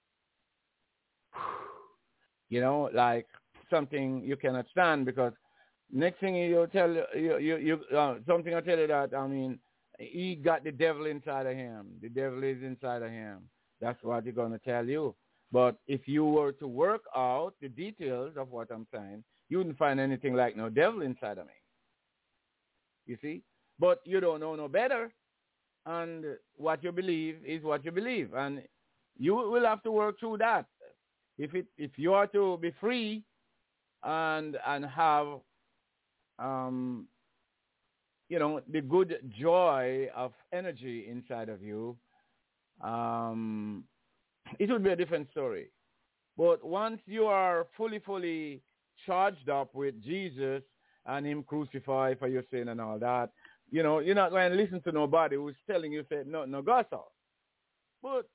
you know, like something you cannot stand because next thing you tell you you, you uh, something I tell you that I mean he got the devil inside of him. The devil is inside of him. That's what he's gonna tell you. But if you were to work out the details of what I'm saying, you wouldn't find anything like no devil inside of me. You see? But you don't know no better. And what you believe is what you believe. And you will have to work through that. If it if you are to be free and and have um you know the good joy of energy inside of you, um it would be a different story. But once you are fully, fully charged up with Jesus and him crucified for your sin and all that, you know, you're not going to listen to nobody who's telling you, say, no, no, go so. But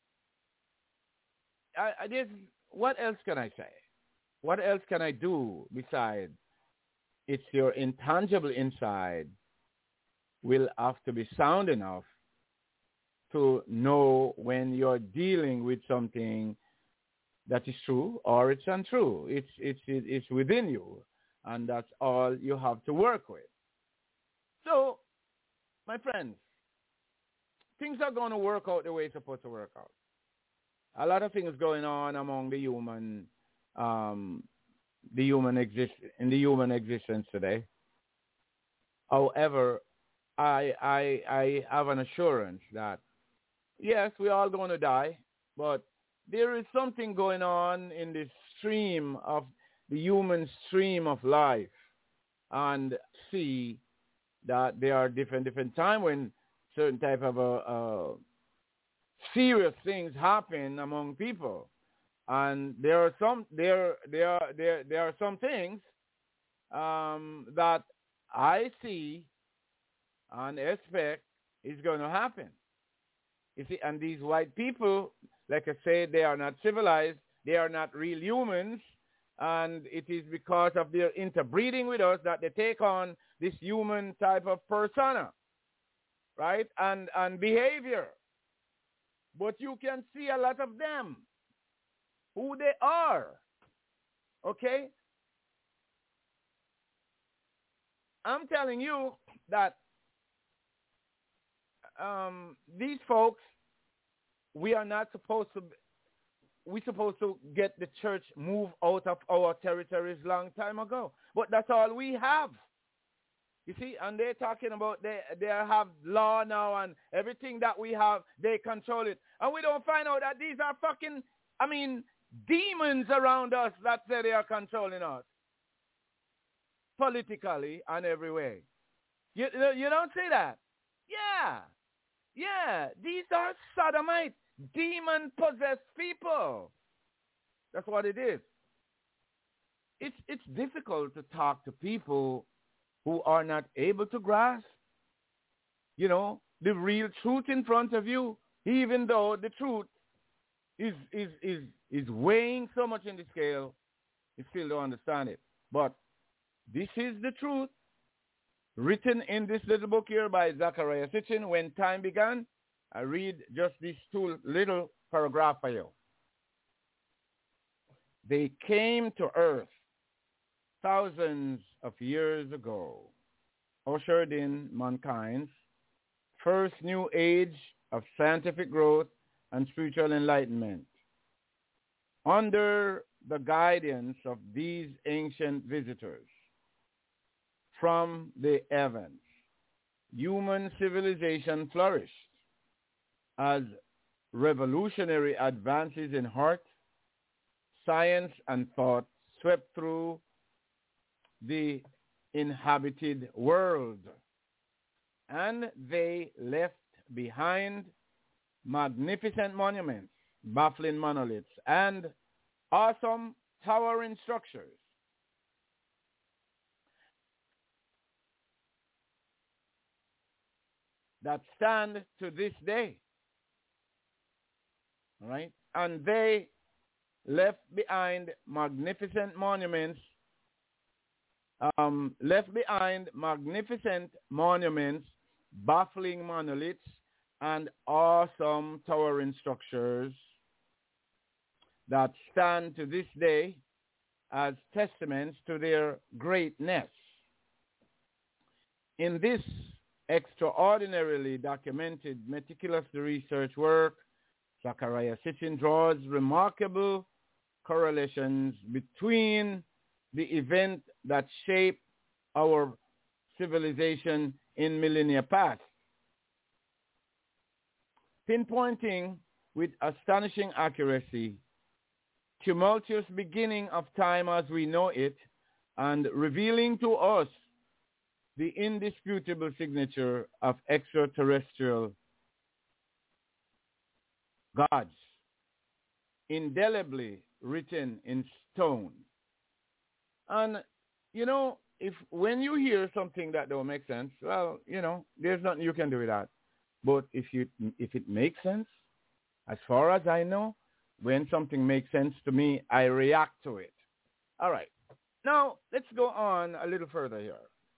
I, I just, what else can I say? What else can I do besides it's your intangible inside will have to be sound enough to know when you're dealing with something that is true or it's untrue. It's, it's, it's within you, and that's all you have to work with. So, my friends, things are going to work out the way it's supposed to work out. A lot of things going on among the human, um, the human exist in the human existence today. However, I, I, I have an assurance that yes, we're all going to die, but there is something going on in the stream of the human stream of life, and see that there are different different times when certain type of uh, uh, serious things happen among people, and there are some there there are there there are some things um, that I see and expect is going to happen. You see, and these white people, like I said, they are not civilized. They are not real humans. And it is because of their interbreeding with us that they take on this human type of persona, right? And, and behavior. But you can see a lot of them, who they are, okay? I'm telling you that Um, these folks, we are not supposed to, we're supposed to get the church moved out of our territories long time ago. But that's all we have. You see, and they're talking about they, they have law now and everything that we have, they control it. And we don't find out that these are fucking, I mean, demons around us that say they are controlling us. Politically and every way. You, you don't see that? Yeah. Yeah, these are sodomite, demon-possessed people. That's what it is. It's it's difficult to talk to people who are not able to grasp, you know, the real truth in front of you, even though the truth is is is is weighing so much in the scale, you still don't understand it. But this is the truth. Written in this little book here by Zachariah Sitchin, When Time Began. I read just these two little paragraphs for you. They came to earth thousands of years ago, ushered in mankind's first new age of scientific growth and spiritual enlightenment. Under the guidance of these ancient visitors from the heavens, human civilization flourished as revolutionary advances in art, science, and thought swept through the inhabited world, and they left behind magnificent monuments, baffling monoliths, and awesome towering structures that stand to this day. All right? And they left behind magnificent monuments, um, left behind magnificent monuments, baffling monoliths, and awesome towering structures that stand to this day as testaments to their greatness. In this extraordinarily documented, meticulous research work, Zecharia Sitchin draws remarkable correlations between the event that shaped our civilization in millennia past, pinpointing with astonishing accuracy tumultuous beginning of time as we know it, and revealing to us the indisputable signature of extraterrestrial gods, indelibly written in stone. And, you know, if when you hear something that don't make sense, well, you know, there's nothing you can do with that. But if you if it makes sense, as far as I know, when something makes sense to me, I react to it. All right. Now, let's go on a little further here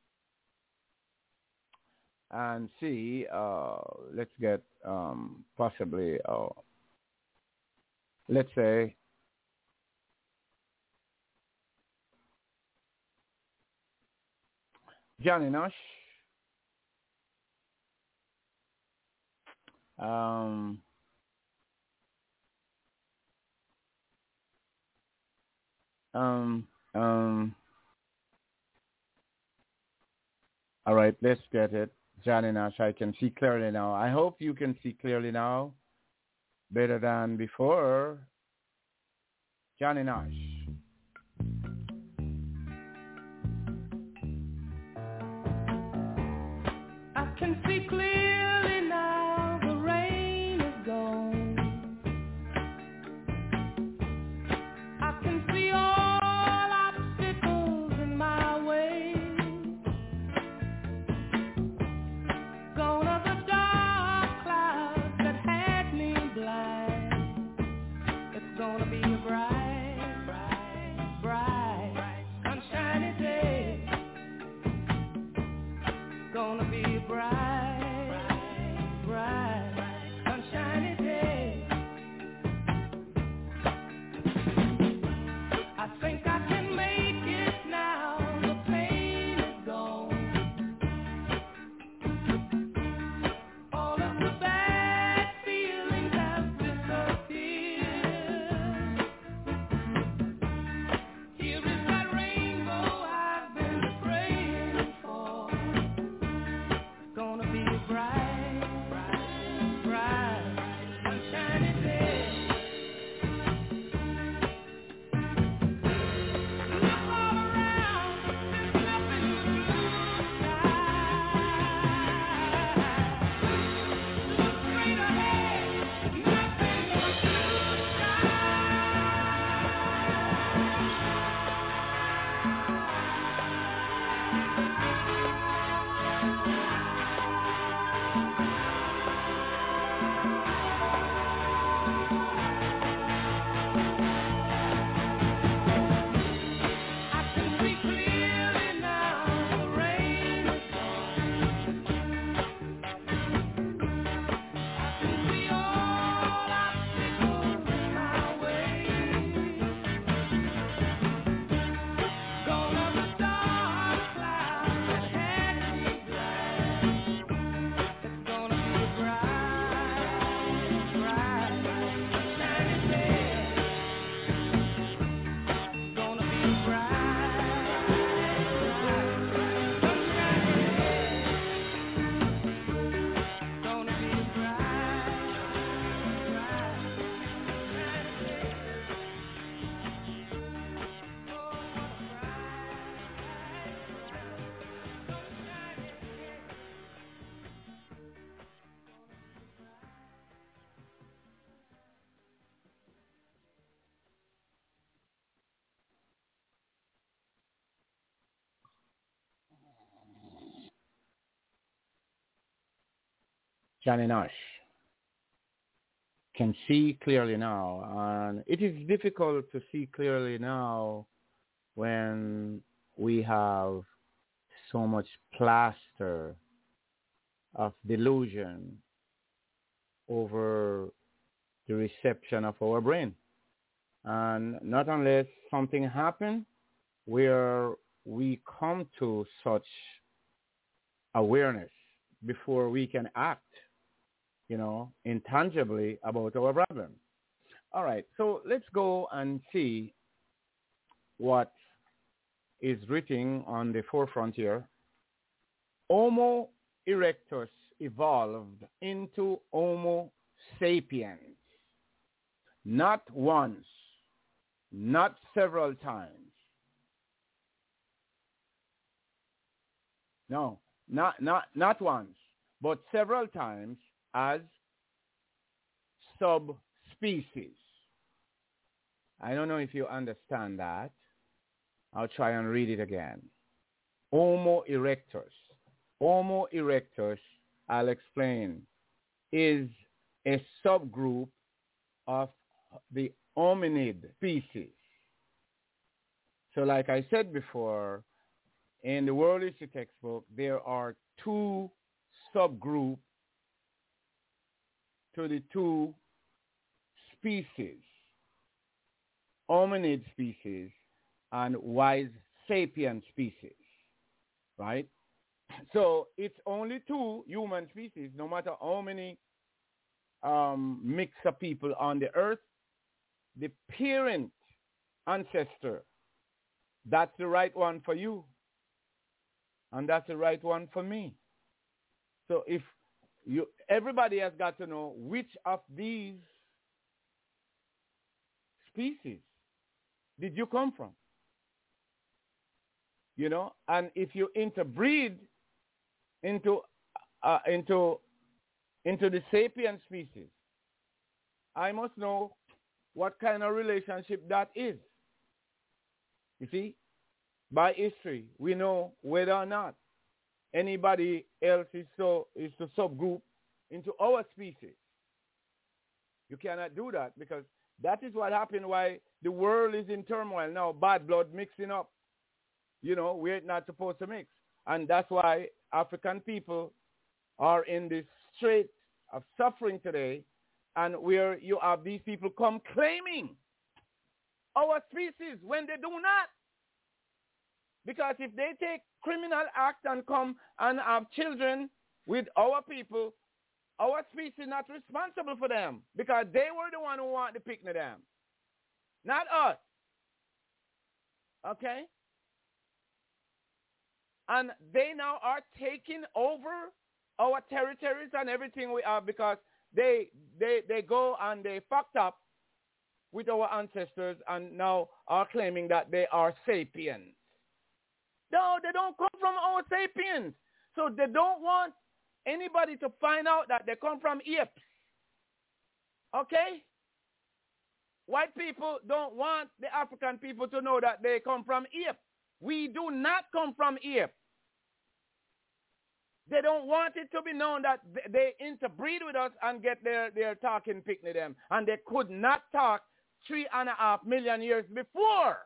and see, uh, let's get um, possibly, uh, let's say, Johnny Nash. Um, um, um, all right, let's get it. Johnny Nash, I can see clearly now. I hope you can see clearly now, better than before. Johnny Nash. I can see clearly now, the rain is gone. I can see all obstacles in my way. Gone are the dark clouds that had me blind. It's gonna be a bright, bright, bright, sunshiny day. Gonna be a bright, bright, sunshiny day. I think I can make it now, the pain is gone. All of the bad feelings have disappeared. Here is that rainbow I've been praying for. Gonna be a bright, bright, bright, sunshiny day. Look all around, there's nothing but blue sky. Look straight ahead, nothing but blue I can see clearly now, the rain is gone. I can see all obstacles in my way. Gone are the dark clouds Johnny Nash can see clearly now. And it is difficult to see clearly now when we have so much plaster of delusion over the reception of our brain. And not unless something happens where we come to such awareness before we can act, you know, intangibly about our problem. All right, so let's go and see what is written on the forefront here. Homo erectus evolved into Homo sapiens, not once, not several times. No, not not not once, but several times as subspecies. I don't know if you understand that. I'll try and read it again. Homo erectus. Homo erectus, I'll explain, is a subgroup of the hominid species. So like I said before, in the World History textbook, there are two subgroups to the two species, hominid species and wise sapient species, right? So it's only two human species, no matter how many um, mix of people on the earth. The parent ancestor, that's the right one for you, and that's the right one for me. So if you, everybody has got to know which of these species did you come from, you know, and if you interbreed into uh, into into the sapient species, I must know what kind of relationship that is. You see, by history, we know whether or not anybody else is so is the subgroup into our species. You cannot do that because that is what happened. Why the world is in turmoil now. Bad blood mixing up. You know, we're not supposed to mix, and that's why African people are in this strait of suffering today, and where you have these people come claiming our species when they do not. Because if they take criminal act and come and have children with our people, our species is not responsible for them because they were the one who want to pick them, not us. Okay? And they now are taking over our territories and everything we have because they they they go and they fucked up with our ancestors and now are claiming that they are sapiens. No, they don't come from our sapiens. So they don't want anybody to find out that they come from apes. Okay? White people don't want the African people to know that they come from apes. We do not come from apes. They don't want it to be known that they interbreed with us and get their, their talking picnic them. And they could not talk three and a half million years before.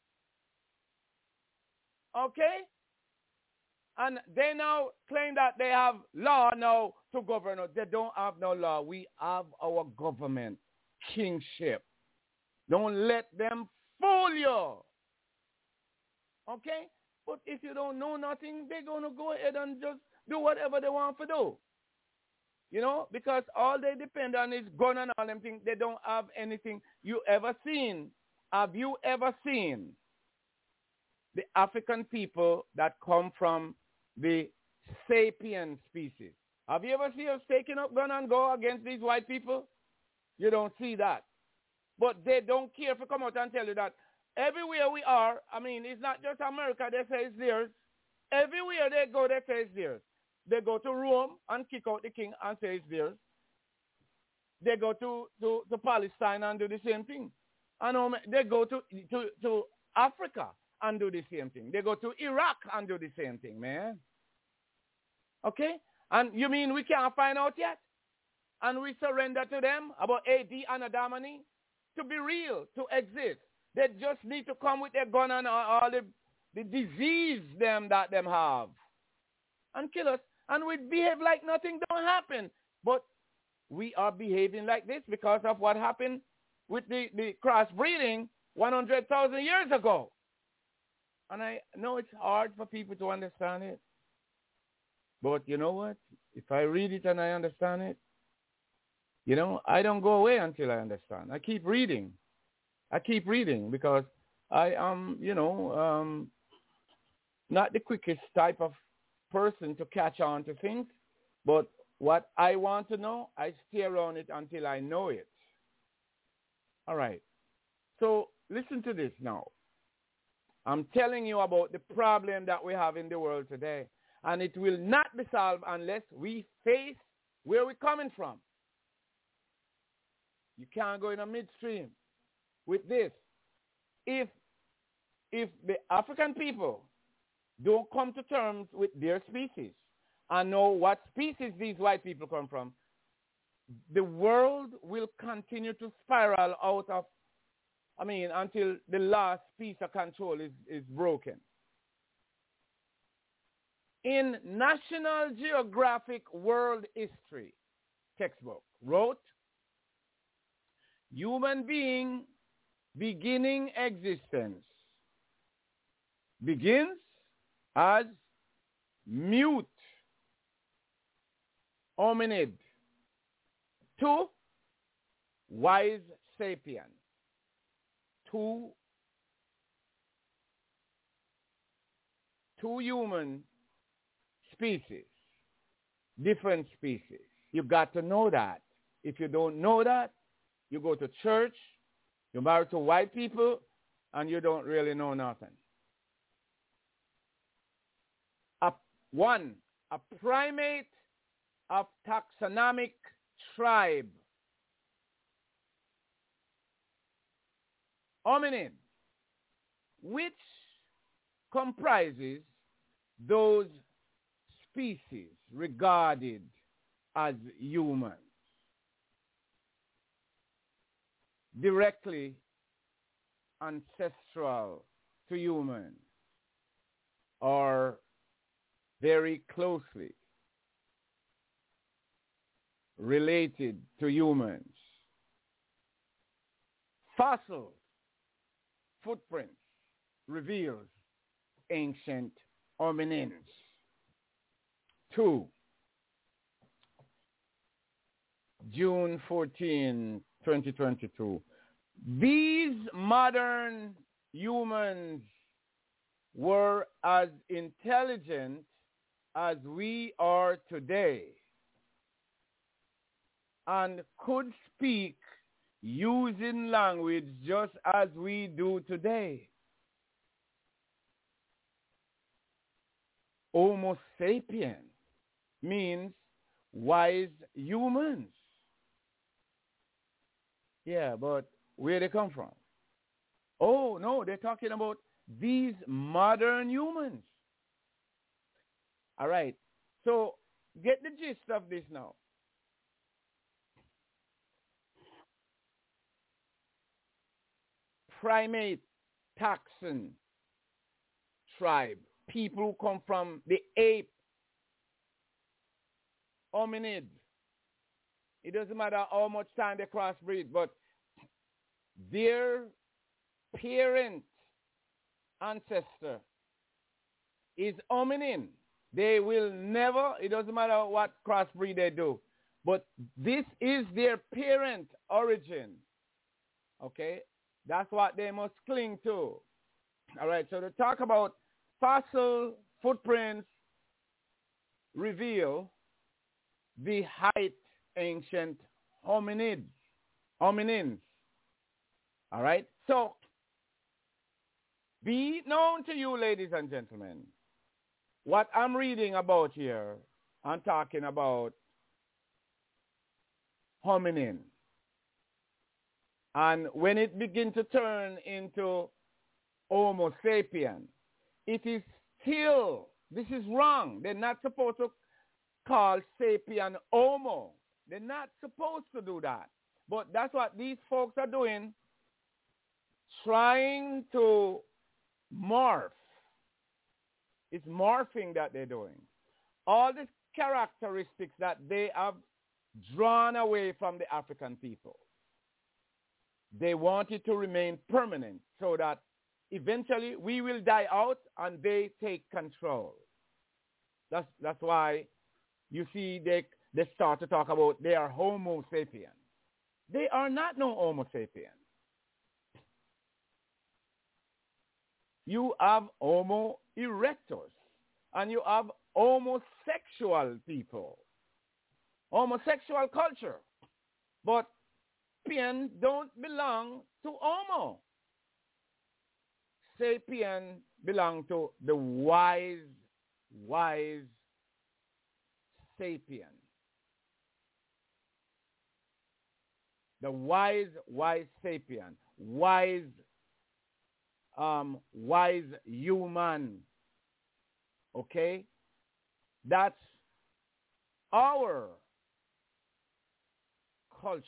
Okay? And they now claim that they have law now to govern us. They don't have no law. We have our government, kingship. Don't let them fool you. Okay? But if you don't know nothing, they're going to go ahead and just do whatever they want to do. You know, because all they depend on is gun and all them things. They don't have anything you ever seen. Have you ever seen the African people that come from the sapien species? Have you ever seen us taking up gun and go against these white people? You don't see that. But they don't care if we come out and tell you that everywhere we are, I mean, it's not just America, they say it's theirs. Everywhere they go, they say it's theirs. They go to Rome and kick out the king and say it's theirs. They go to, to, to Palestine and do the same thing. And um, they go to, to, to Africa and do the same thing. They go to Iraq and do the same thing, man. Okay? And you mean we can't find out yet? and we surrender to them about A D Anno Domini to be real, to exist. They just need to come with their gun and all, all the, the disease them that them have and kill us. And we behave like nothing don't happen. But we are behaving like this because of what happened with the, the crossbreeding one hundred thousand years ago. And I know it's hard for people to understand it. But you know what? If I read it and I understand it, you know, I don't go away until I understand. I keep reading. I keep reading because I am, you know, um, not the quickest type of person to catch on to things. But what I want to know, I stay around it until I know it. All right. So listen to this now. I'm telling you about the problem that we have in the world today. And it will not be solved unless we face where we're coming from. You can't go in a midstream with this. If, if the African people don't come to terms with their species and know what species these white people come from, the world will continue to spiral out of, I mean, until the last piece of control is, is broken. In National Geographic World History textbook wrote, human being beginning existence begins as mute hominid to wise sapien. Two, two human species, different species. You got to know that. If you don't know that, you go to church, you marry to white people, and you don't really know nothing. A, one, a primate of taxonomic tribe. Hominid, which comprises those species regarded as human, directly ancestral to humans, or very closely related to humans. Fossil footprints reveals ancient hominins. Two, June fourteenth, twenty twenty-two. These modern humans were as intelligent as we are today and could speak using language just as we do today. Homo sapien means wise humans. Yeah, but where they come from? Oh, no, they're talking about these modern humans. All right, so get the gist of this now. Primate taxon tribe, people who come from the ape, hominid. It doesn't matter how much time they crossbreed, but their parent ancestor is hominin. They will never, it doesn't matter what crossbreed they do, but this is their parent origin. Okay? That's what they must cling to. All right, so to talk about fossil footprints reveal the height ancient hominids, hominins. All right, so be known to you, ladies and gentlemen, what I'm reading about here. I'm talking about hominin. And when it begins to turn into Homo sapien, it is still, this is wrong. They're not supposed to call sapien Homo. They're not supposed to do that. But that's what these folks are doing, trying to morph. It's morphing that they're doing. All the characteristics that they have drawn away from the African people. They want it to remain permanent so that eventually we will die out and they take control. That's, that's why you see they, they start to talk about they are Homo sapiens. They are not no Homo sapiens. You have Homo erectus and you have homosexual people, homosexual culture. But sapien don't belong to Homo. Sapien belong to the wise, wise sapien. The wise, wise sapien. Wise, um, wise human. Okay? That's our culture.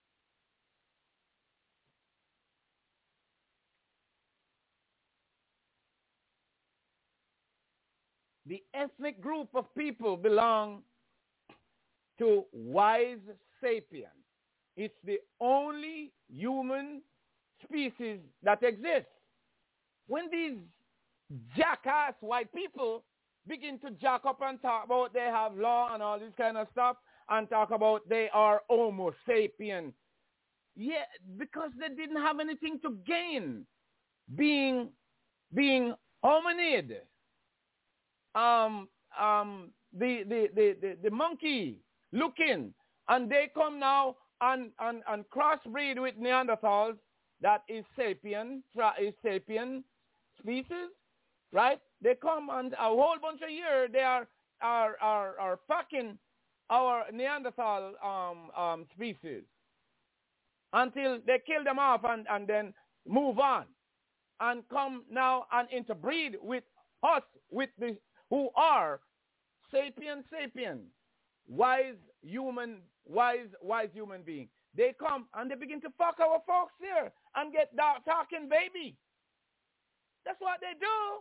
The ethnic group of people belong to wise sapien. It's the only human species that exists. When these jackass white people begin to jack up and talk about they have law and all this kind of stuff and talk about they are Homo sapien, yeah, because they didn't have anything to gain being, being hominid. Um, um, the, the, the, the, the monkey looking, and they come now and, and, and crossbreed with Neanderthals, that is sapien, is sapien species, right? They come and a whole bunch of years they are, are, are, are fucking our Neanderthal um, um, species until they kill them off and, and then move on and come now and interbreed with us, with the who are sapien sapien, wise human, wise, wise human being. They come and they begin to fuck our folks here and get dark talking baby. That's what they do.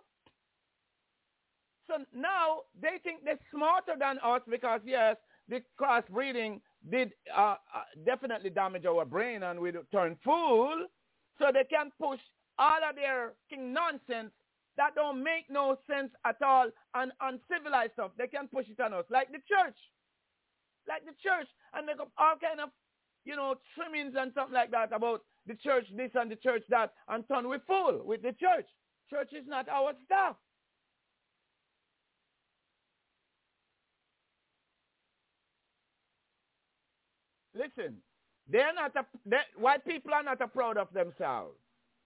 So now they think they're smarter than us because, yes, the crossbreeding did uh, uh, definitely damage our brain and we turn fool. So they can push all of their king nonsense that don't make no sense at all and uncivilized stuff. They can push it on us like the church. Like the church. And make up all kind of, you know, trimmings and something like that about the church this and the church that and turn we fool with the church. Church is not our stuff. Listen, they're not a, they, white people are not a proud of themselves.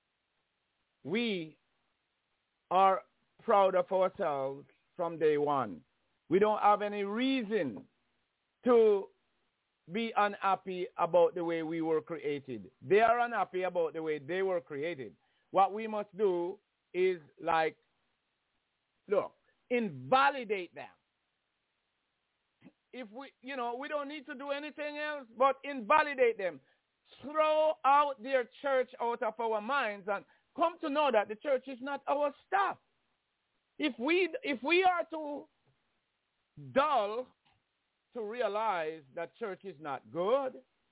We are proud of ourselves from day one. We don't have any reason to be unhappy about the way we were created. They are unhappy about the way they were created. What we must do is like, look, invalidate them. If we, you know, we don't need to do anything else but invalidate them. Throw out their church out of our minds and come to know that the church is not our stuff. If we, if we are too dull to realize that church is not good,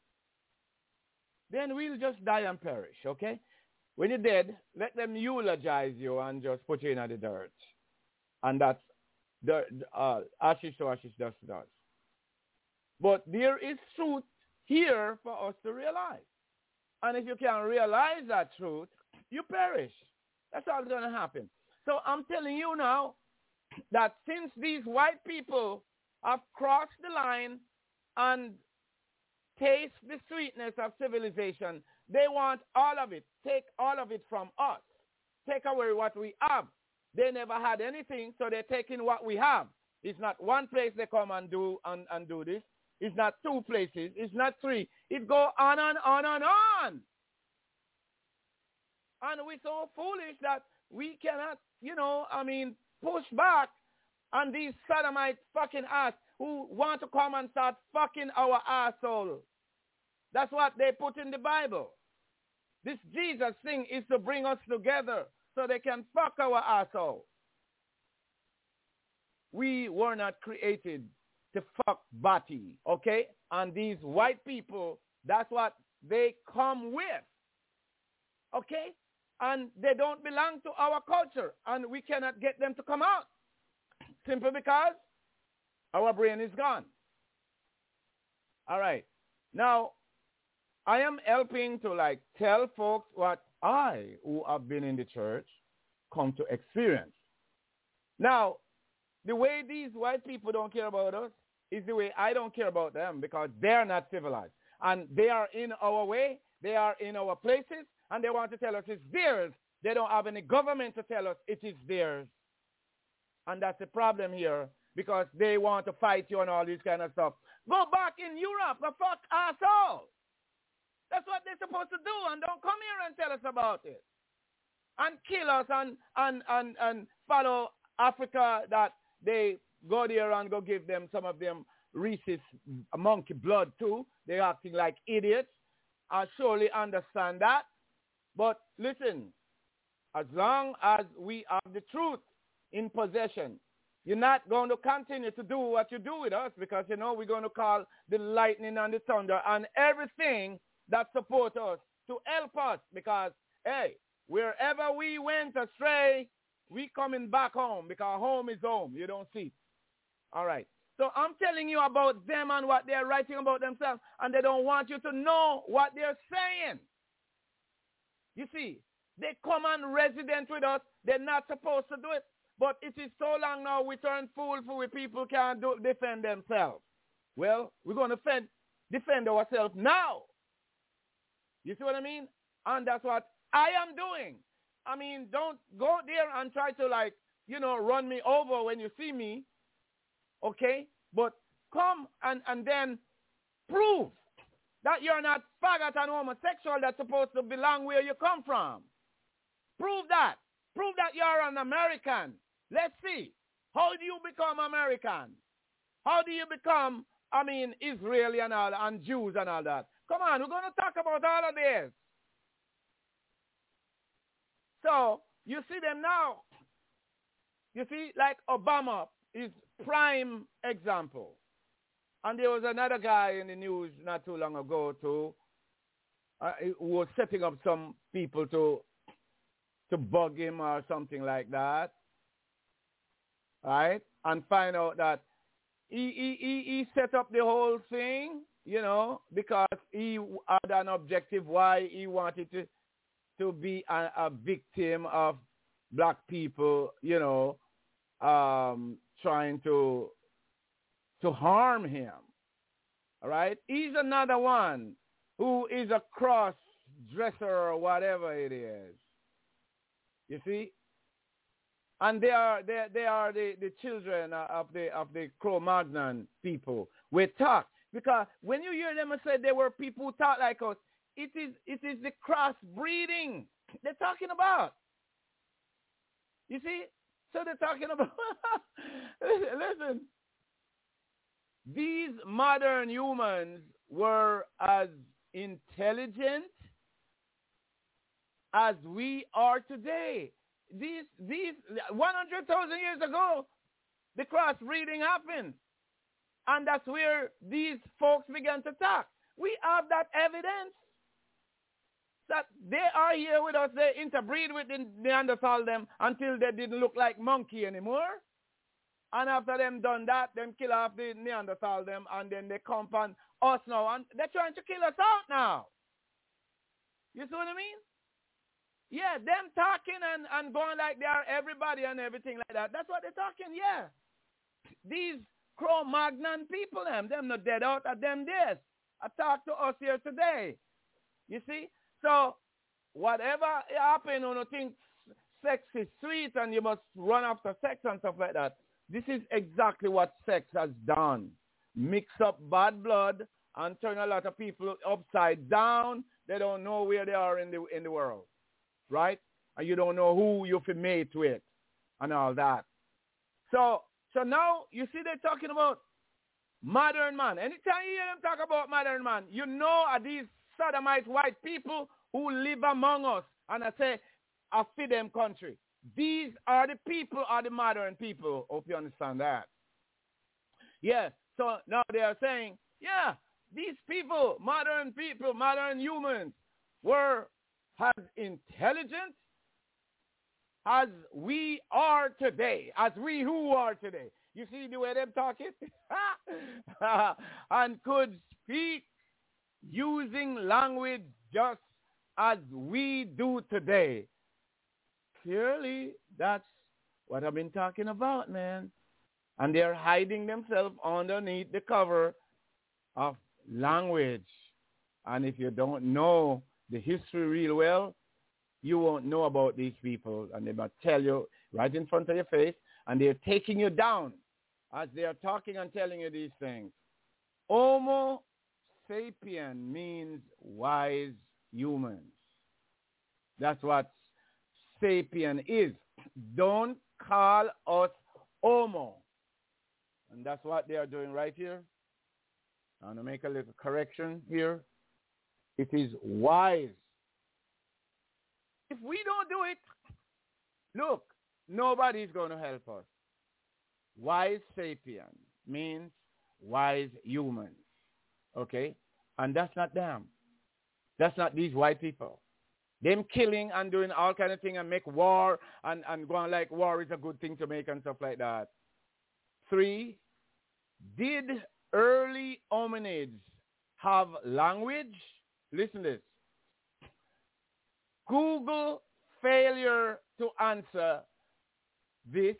then we'll just die and perish, okay? When you're dead, let them eulogize you and just put you in the dirt. And that's the uh, ashes to ashes, dust to dust. But there is truth here for us to realize. And if you can't realize that truth, you perish. That's all going to happen. So I'm telling you now that since these white people have crossed the line and taste the sweetness of civilization, they want all of it. Take all of it from us. Take away what we have. They never had anything, so they're taking what we have. It's not one place they come and do and, and do this. It's not two places. It's not three. It go on and on and on. And we're so foolish that we cannot, you know, I mean, push back And these sodomite fucking ass who want to come and start fucking our asshole. That's what they put in the Bible. This Jesus thing is to bring us together so they can fuck our asshole. We were not created to fuck body, okay? And these white people, that's what they come with, okay? And they don't belong to our culture, and we cannot get them to come out simply because our brain is gone. All right. Now, I am helping to like tell folks what I, who have been in the church, come to experience. Now, the way these white people don't care about us is the way I don't care about them, because they're not civilized. And they are in our way, they are in our places, and they want to tell us it's theirs. They don't have any government to tell us it is theirs. And that's the problem here, because they want to fight you and all this kind of stuff. Go back in Europe, the fuck asshole. That's what they're supposed to do, and don't come here and tell us about it. And kill us and, and, and, and follow Africa, that they go there and go give them some of them Reese's monkey blood too. They're acting like idiots. I surely understand that. But listen, as long as we have the truth in possession, you're not going to continue to do what you do with us, because, you know, we're going to call the lightning and the thunder and everything that supports us to help us, because, hey, wherever we went astray, we coming back home, because home is home. You don't see. All right. So I'm telling you about them and what they're writing about themselves, and they don't want you to know what they're saying. You see, they come and resident with us. They're not supposed to do it. But it is so long now we turn fool for we people can't do, defend themselves. Well, we're going to defend, defend ourselves now. You see what I mean? And that's what I am doing. I mean, don't go there and try to, like, you know, run me over when you see me. Okay? But come and, and then prove that you're not faggot and homosexual that's supposed to belong where you come from. Prove that. Prove that you're an American. Let's see. How do you become American? How do you become, I mean, Israeli and all, and Jews and all that? Come on, we're going to talk about all of this. So, you see them now. You see, like Obama is prime example. And there was another guy in the news not too long ago, too, uh, who was setting up some people to to bug him or something like that, right? And find out that he, he, he, he set up the whole thing, you know, because he had an objective why he wanted to, to be a, a victim of black people, you know, um, trying to to harm him, all right? He's another one who is a cross-dresser or whatever it is. You see? And they are they they are the, the children of the of the Cro-Magnon people. We talk because when you hear them say they were people who talk like us, it is it is the crossbreeding they're talking about. You see? So they're talking about listen. These modern humans were as intelligent as we are today. These, these one hundred thousand years ago, the crossbreeding happened. And that's where these folks began to talk. We have that evidence that they are here with us. They interbreed with the Neanderthal them until they didn't look like monkey anymore. And after them done that, them kill off the Neanderthal them, and then they come on us now. And they're trying to kill us out now. You see what I mean? Yeah, them talking and, and going like they are everybody and everything like that. That's what they're talking, yeah. These Cro-Magnon people, them, them not dead out of them days. I talk to us here today. You see? So, whatever happened, when you think sex is sweet and you must run after sex and stuff like that, this is exactly what sex has done. Mix up bad blood and turn a lot of people upside down. They don't know where they are in the in the world, right? And you don't know who you can mate with and all that. So So now, you see they're talking about modern man. Anytime you hear them talk about modern man, you know are these sodomite white people who live among us. And I say, I feed them country. These are the people, are the modern people. Hope you understand that. Yeah, so now they are saying, yeah, these people, modern people, modern humans, were as intelligent as we are today, as we who are today. You see the way they're talking? And could speak using language just as we do today. Clearly, that's what I've been talking about, man. And they're hiding themselves underneath the cover of language. And if you don't know the history real well, you won't know about these people. And they might tell you right in front of your face, and they're taking you down as they are talking and telling you these things. Homo sapien means wise humans. That's what sapien is. Don't call us homo. And that's what they are doing right here. I'm going to make a little correction here. It is wise. If we don't do it, look, nobody's going to help us. Wise sapien means wise humans. Okay? And that's not them. That's not these white people. Them killing and doing all kind of thing and make war and, and going like war is a good thing to make and stuff like that. Three, did early hominids have language? Listen to this. Google failure to answer this,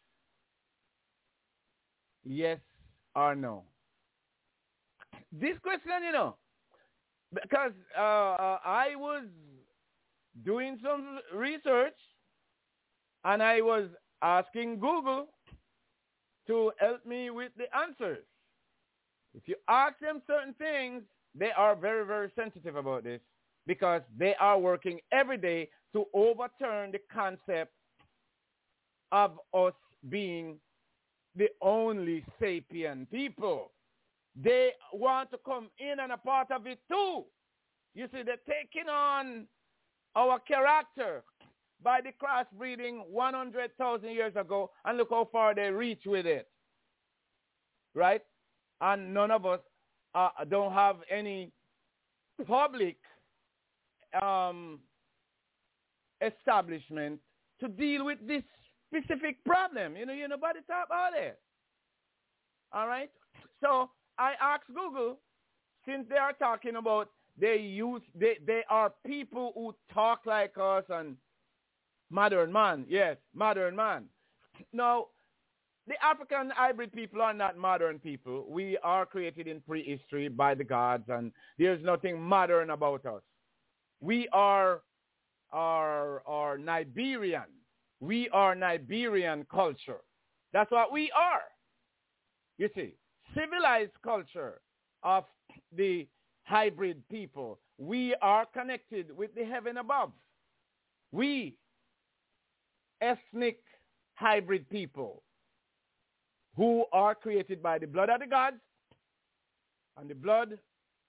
yes or no. This question, you know, because uh, uh, I was doing some research and I was asking Google to help me with the answers. If you ask them certain things, they are very, very sensitive about this because they are working every day to overturn the concept of us being the only sapient people. They want to come in and a part of it too. You see, they're taking on our character by the crossbreeding one hundred thousand years ago, and look how far they reach with it. Right? And none of us uh, don't have any public um, establishment to deal with this specific problem. You know, you nobody talk about it. All right? So I asked Google, since they are talking about they use they, they are people who talk like us and modern man. Yes, modern man. Now, the African hybrid people are not modern people. We are created in prehistory by the gods, and there's nothing modern about us. We are, are, are Nigerian. We are Nigerian culture. That's what we are. You see, civilized culture of the hybrid people. We are connected with the heaven above. We, ethnic hybrid people, who are created by the blood of the gods and the blood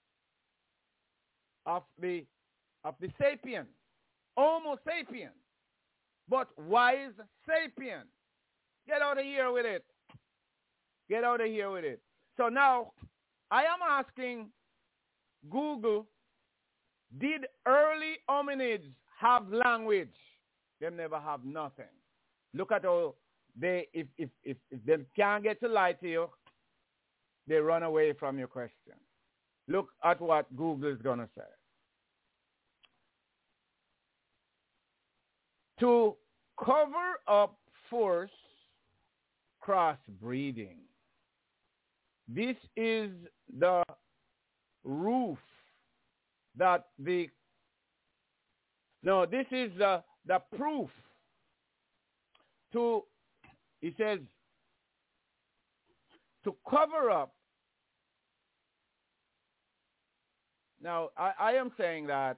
of the of the sapien, Homo sapien, but wise sapien. Get out of here with it. Get out of here with it. So now, I am asking Google, did early hominids have language? They never have nothing. Look at how they, if, if, if, if they can't get to lie to you, they run away from your question. Look at what Google is going to say. To cover up forced crossbreeding. This is the roof that the, no, this is the, the proof to, he says, to cover up. Now, I, I am saying that,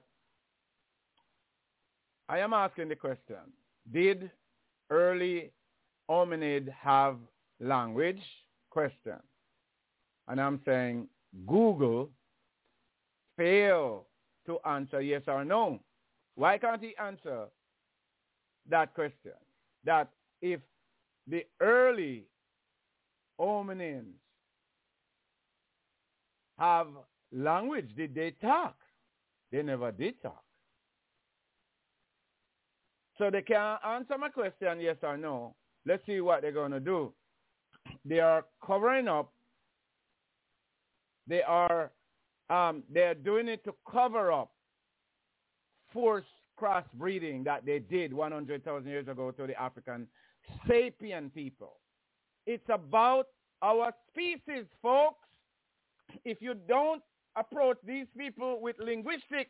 I am asking the question, did early hominid have language question. And I'm saying Google failed to answer yes or no. Why can't he answer that question? That if the early hominins have language, did they talk? They never did talk. So they can't answer my question yes or no. Let's see what they're going to do. They are covering up. They are um, they're doing it to cover up forced crossbreeding that they did one hundred thousand years ago to the African sapien people. It's about our species, folks. If you don't approach these people with linguistic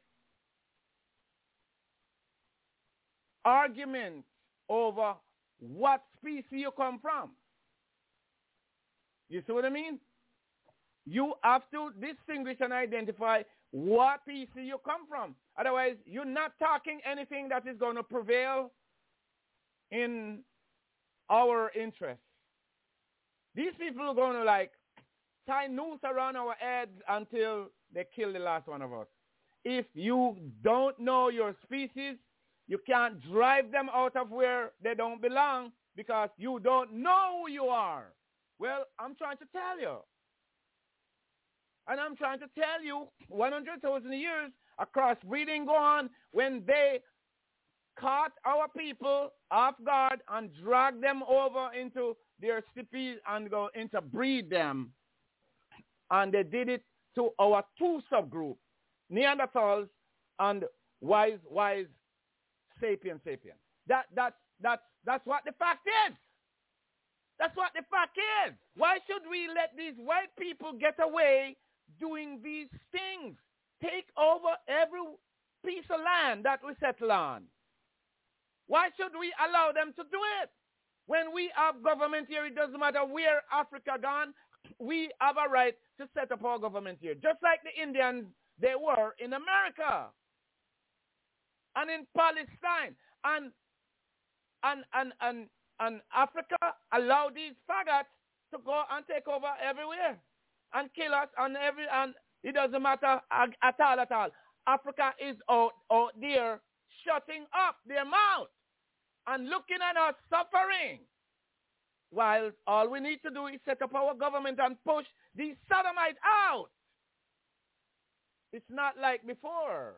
arguments over what species you come from, you see what I mean? You have to distinguish and identify what species you come from. Otherwise, you're not talking anything that is going to prevail in our interests. These people are going to like tie noose around our heads until they kill the last one of us. If you don't know your species, you can't drive them out of where they don't belong because you don't know who you are. Well, I'm trying to tell you. And I'm trying to tell you, one hundred thousand years of crossbreeding go on when they caught our people off guard and dragged them over into their cities and go interbreed them. And they did it to our two subgroups, Neanderthals and wise, wise, sapien, sapien. That, that, that's, that's what the fact is. That's what the fact is. Why should we let these white people get away doing these things? Take over every piece of land that we settle on. Why should we allow them to do it? When we have government here, it doesn't matter where Africa gone, we have a right to set up our government here. Just like the Indians, they were in America and in Palestine. And, and, and, and, and Africa allowed these faggots to go and take over everywhere and kill us on every, and it doesn't matter at all, at all. Africa is out, out there shutting up their mouth and looking at us suffering. While all we need to do is set up our government and push these sodomites out. It's not like before.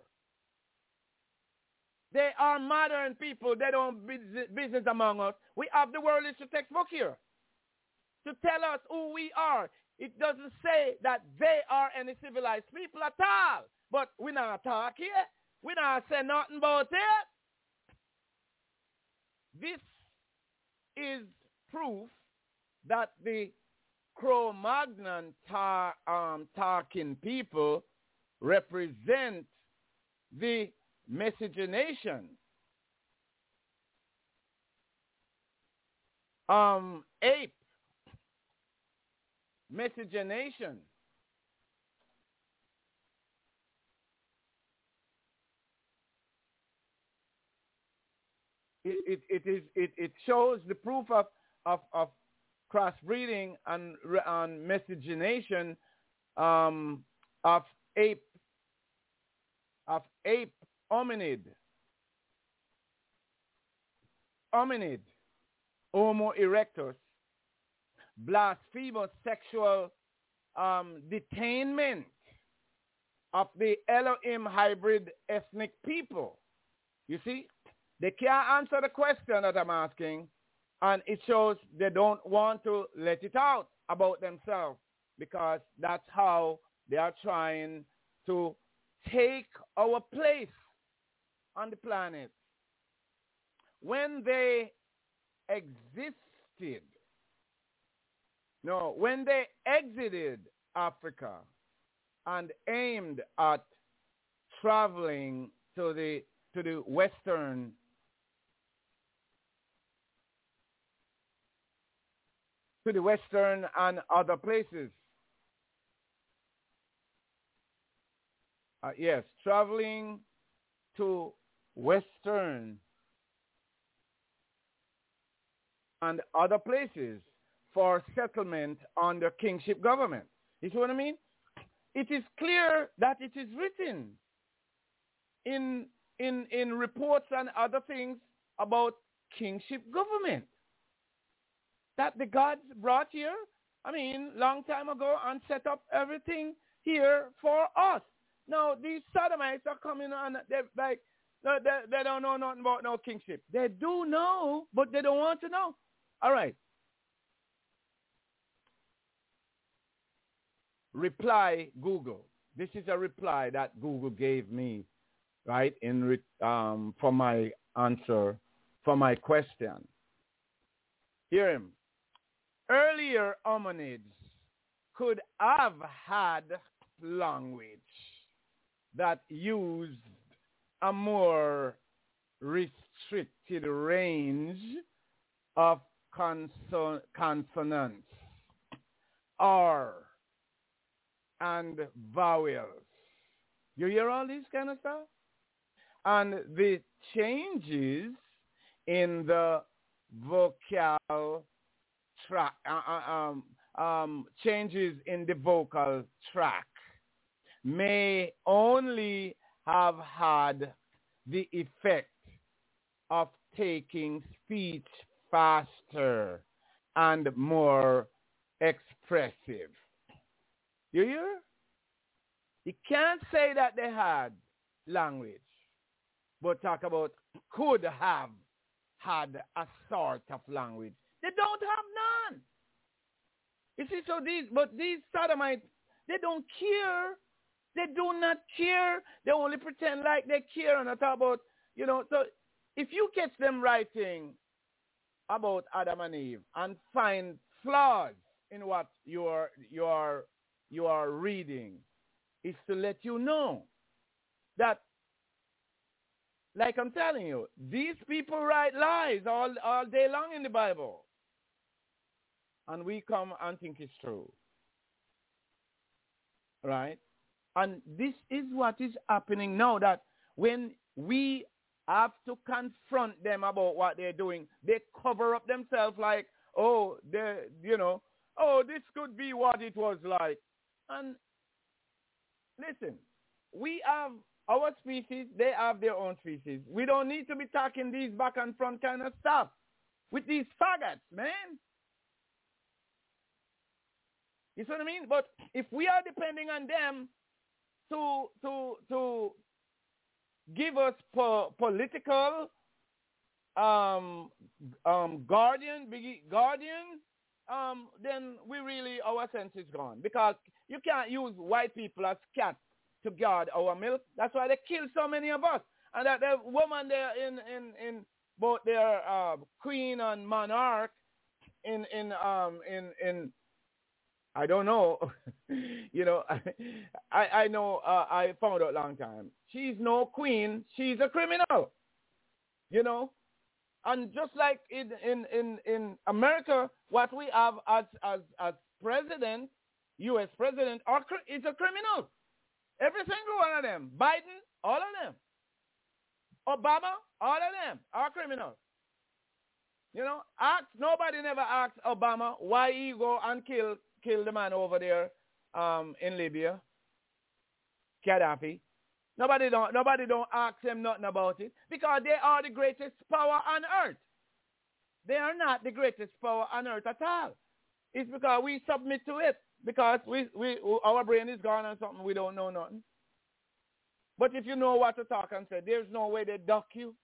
They are modern people. They don't business among us. We have the world history textbook here to tell us who we are. It doesn't say that they are any civilized people at all. But we not talk here. We not say nothing about it. This is proof that the Cro-Magnon tar, um, Tarkin people represent the miscegenation. Um, ape. Miscegenation. It, it, it, is, it, it shows the proof of, of, of crossbreeding and, and miscegenation um, of ape, of ape hominid, hominid, Homo erectus, blasphemous sexual um, detainment of the Elohim hybrid ethnic people. You see? They can't answer the question that I'm asking, and it shows they don't want to let it out about themselves because that's how they are trying to take our place on the planet. When they existed, no, when they exited Africa and aimed at traveling to the to the western to the western and other places. Uh, yes, traveling to western and other places for settlement under kingship government. You see what I mean? It is clear that it is written in, in, in reports and other things about kingship government that the gods brought here, I mean, long time ago, and set up everything here for us. Now, these sodomites are coming on, they're like, they, they don't know nothing about no kingship. They do know, but they don't want to know. All right. Reply Google. This is a reply that Google gave me, right, in re- um, for my answer, for my question. Hear him. Earlier hominids could have had language that used a more restricted range of conson- consonants or and vowels. You hear all this kind of stuff? And the changes in the vocal track, uh, um, um, changes in the vocal track may only have had the effect of taking speech faster and more expressive. You hear? You can't say that they had language, but talk about could have had a sort of language. They don't have none. You see, so these, but these sodomites, they don't care. They do not care. They only pretend like they care and I talk about, you know, so if you catch them writing about Adam and Eve and find flaws in what you are, you are, you are reading, is to let you know that, like I'm telling you, these people write lies all, all day long in the Bible. And we come and think it's true. Right? And this is what is happening now, that when we have to confront them about what they're doing, they cover up themselves like, oh, they, you know, oh, this could be what it was like. And listen, we have our species, they have their own species. We don't need to be talking these back and front kind of stuff with these faggots, man. You see what I mean? But if we are depending on them to to to give us po- political um um guardian guardian um then we really our sense is gone, because you can't use white people as cats to guard our milk. That's why they kill so many of us. And that the woman there in in in both their uh, queen and monarch in in um in in I don't know, you know, I, I know, uh, I found out a long time. She's no queen. She's a criminal, you know. And just like in, in, in, in America, what we have as, as, as president, U S president, are, is a criminal. Every single one of them. Biden, all of them. Obama, all of them are criminals. You know, ask, nobody never asked Obama why he go and kill kill the man over there um, in Libya, Gaddafi. Nobody don't nobody don't ask them nothing about it, because they are the greatest power on earth. They are not the greatest power on earth at all. It's because we submit to it, because we, we our brain is gone on something we don't know nothing. But if you know what to talk and say, there's no way they duck you.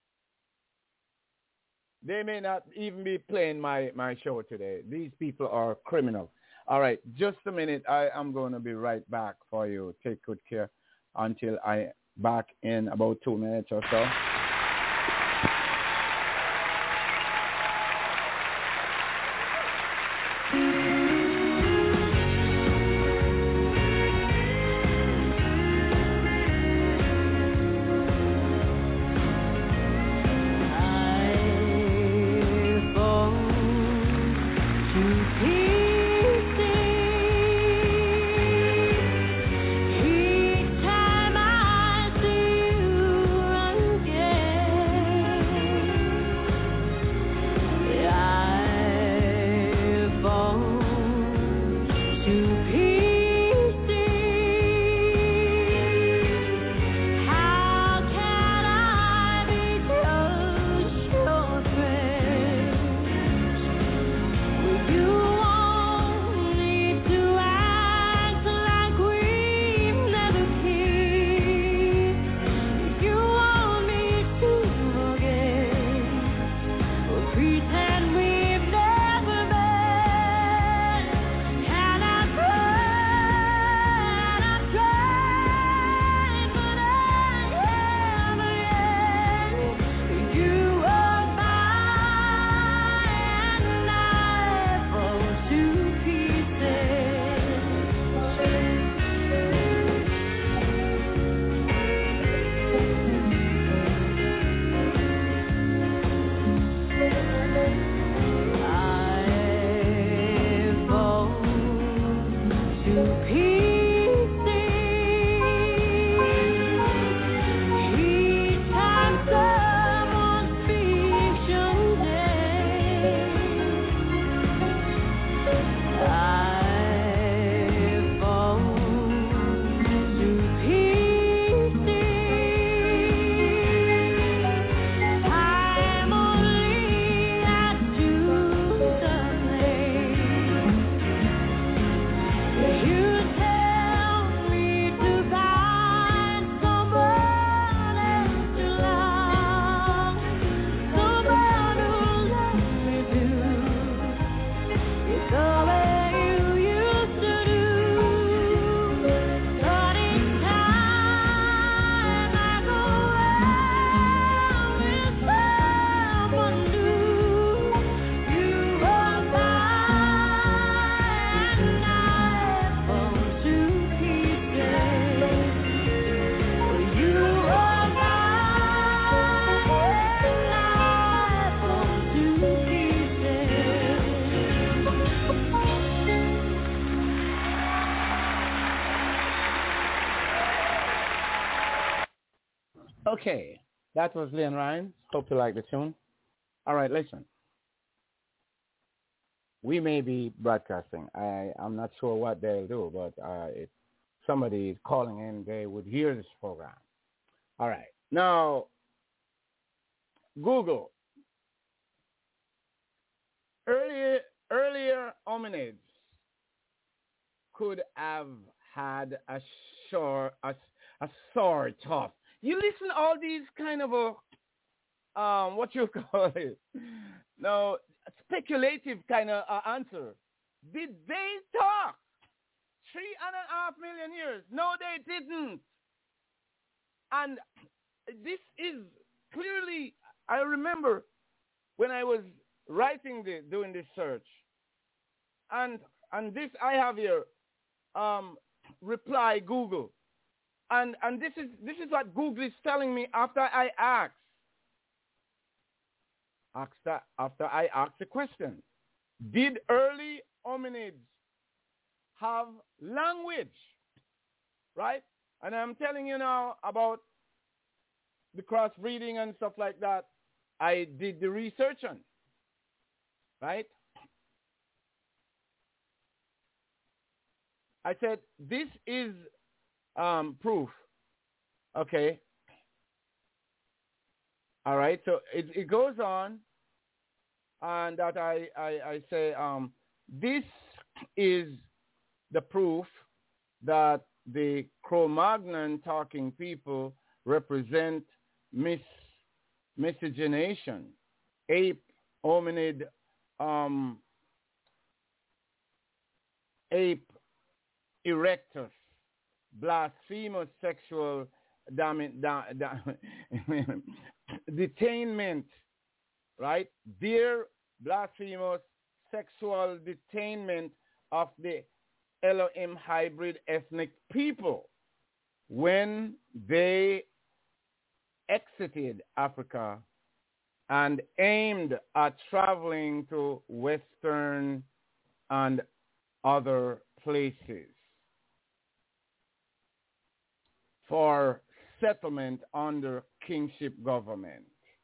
They may not even be playing my, my show today. These people are criminals. All right, just a minute. I am going to be right back for you. Take good care until I back in about two minutes or so. Each time I see you run, yeah. Okay, that was Leon Rhymes. Hope you like the tune. All right, listen. We may be broadcasting. I, I'm not sure what they'll do, but uh, if somebody is calling in, they would hear this program. All right. Now, Google. Earlier, earlier hominids could have had a short, a, a sore tough. You listen to all these kind of a, um, what you call it? No, speculative kind of uh, answer. Did they talk? Three and a half million years. No, they didn't. And this is clearly, I remember when I was writing this, doing this search, and and this I have here, um, reply Google, and and this is this is what Google is telling me after I asked, after after I asked the question, did early hominids have language, right? And I'm telling you now about the crossbreeding and stuff like that. I did the research on, right? I said, this is um, proof. Okay. All right. So it, it goes on, and that I, I, I say, um, this is the proof that the Cro-Magnon talking people represent mis miscegenation, ape, hominid, um, ape, erectus, blasphemous sexual dam- da- da- detainment, right? Their blasphemous sexual detainment of the Elohim hybrid ethnic people when they exited Africa and aimed at traveling to Western and other places for settlement under kingship government.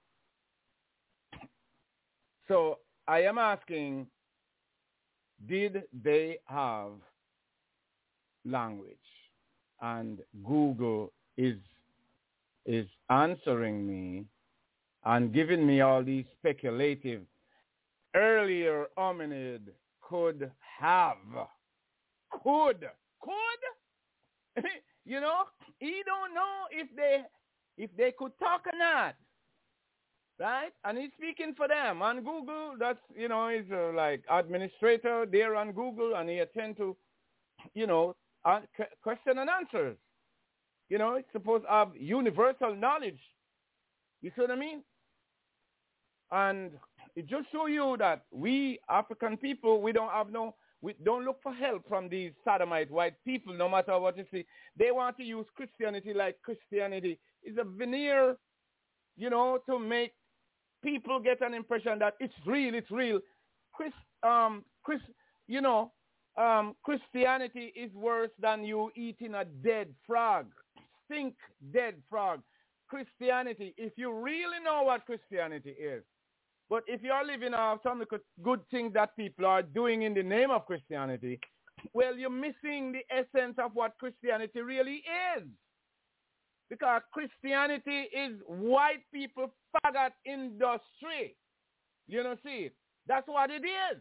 So I am asking, did they have language? And Google is is answering me and giving me all these speculative earlier hominid could have, could, could, you know, he don't know if they if they could talk or not, right? And he's speaking for them on Google. That's, you know, he's uh, like administrator there on Google, and he attend to, you know, uh, question and answers. You know, it's supposed to have universal knowledge. You see what I mean? And it just shows you that we African people, we don't have no, we don't look for help from these sodomite white people, no matter what you see. They want to use Christianity like Christianity is a veneer, you know, to make people get an impression that it's real, it's real. Chris, um, Chris, you know, um, Christianity is worse than you eating a dead frog. Stink dead frog. Christianity, if you really know what Christianity is, but if you're living off some of the good things that people are doing in the name of Christianity, well, you're missing the essence of what Christianity really is. Because Christianity is white people faggot industry. You know, see, that's what it is.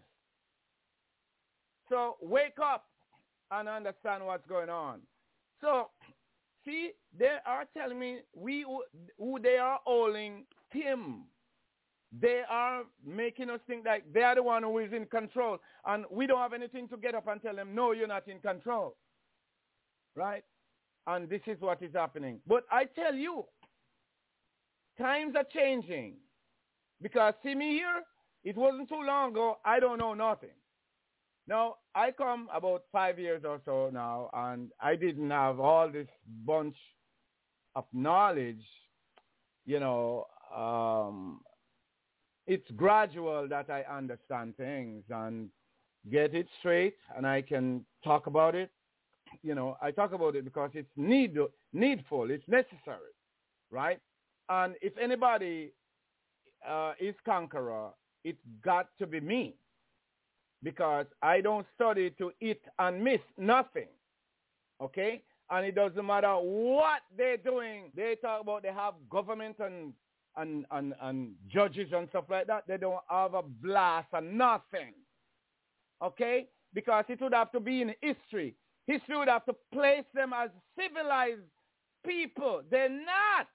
So wake up and understand what's going on. So, see, they are telling me we who they are owing Tim. They are making us think that they are the one who is in control. And we don't have anything to get up and tell them, no, you're not in control. Right? And this is what is happening. But I tell you, times are changing. Because see me here, it wasn't too long ago, I don't know nothing. Now, I come about five years or so now, and I didn't have all this bunch of knowledge. You know, um, it's gradual that I understand things and get it straight, and I can talk about it. You know, I talk about it because it's need, needful, it's necessary, right? And if anybody uh, is conqueror, it got to be me, because I don't study to eat and miss nothing. Okay? And it doesn't matter what they're doing. They talk about they have government and and, and, and judges and stuff like that. They don't have a blast and nothing. Okay? Because it would have to be in history. History would have to place them as civilized people. They're not.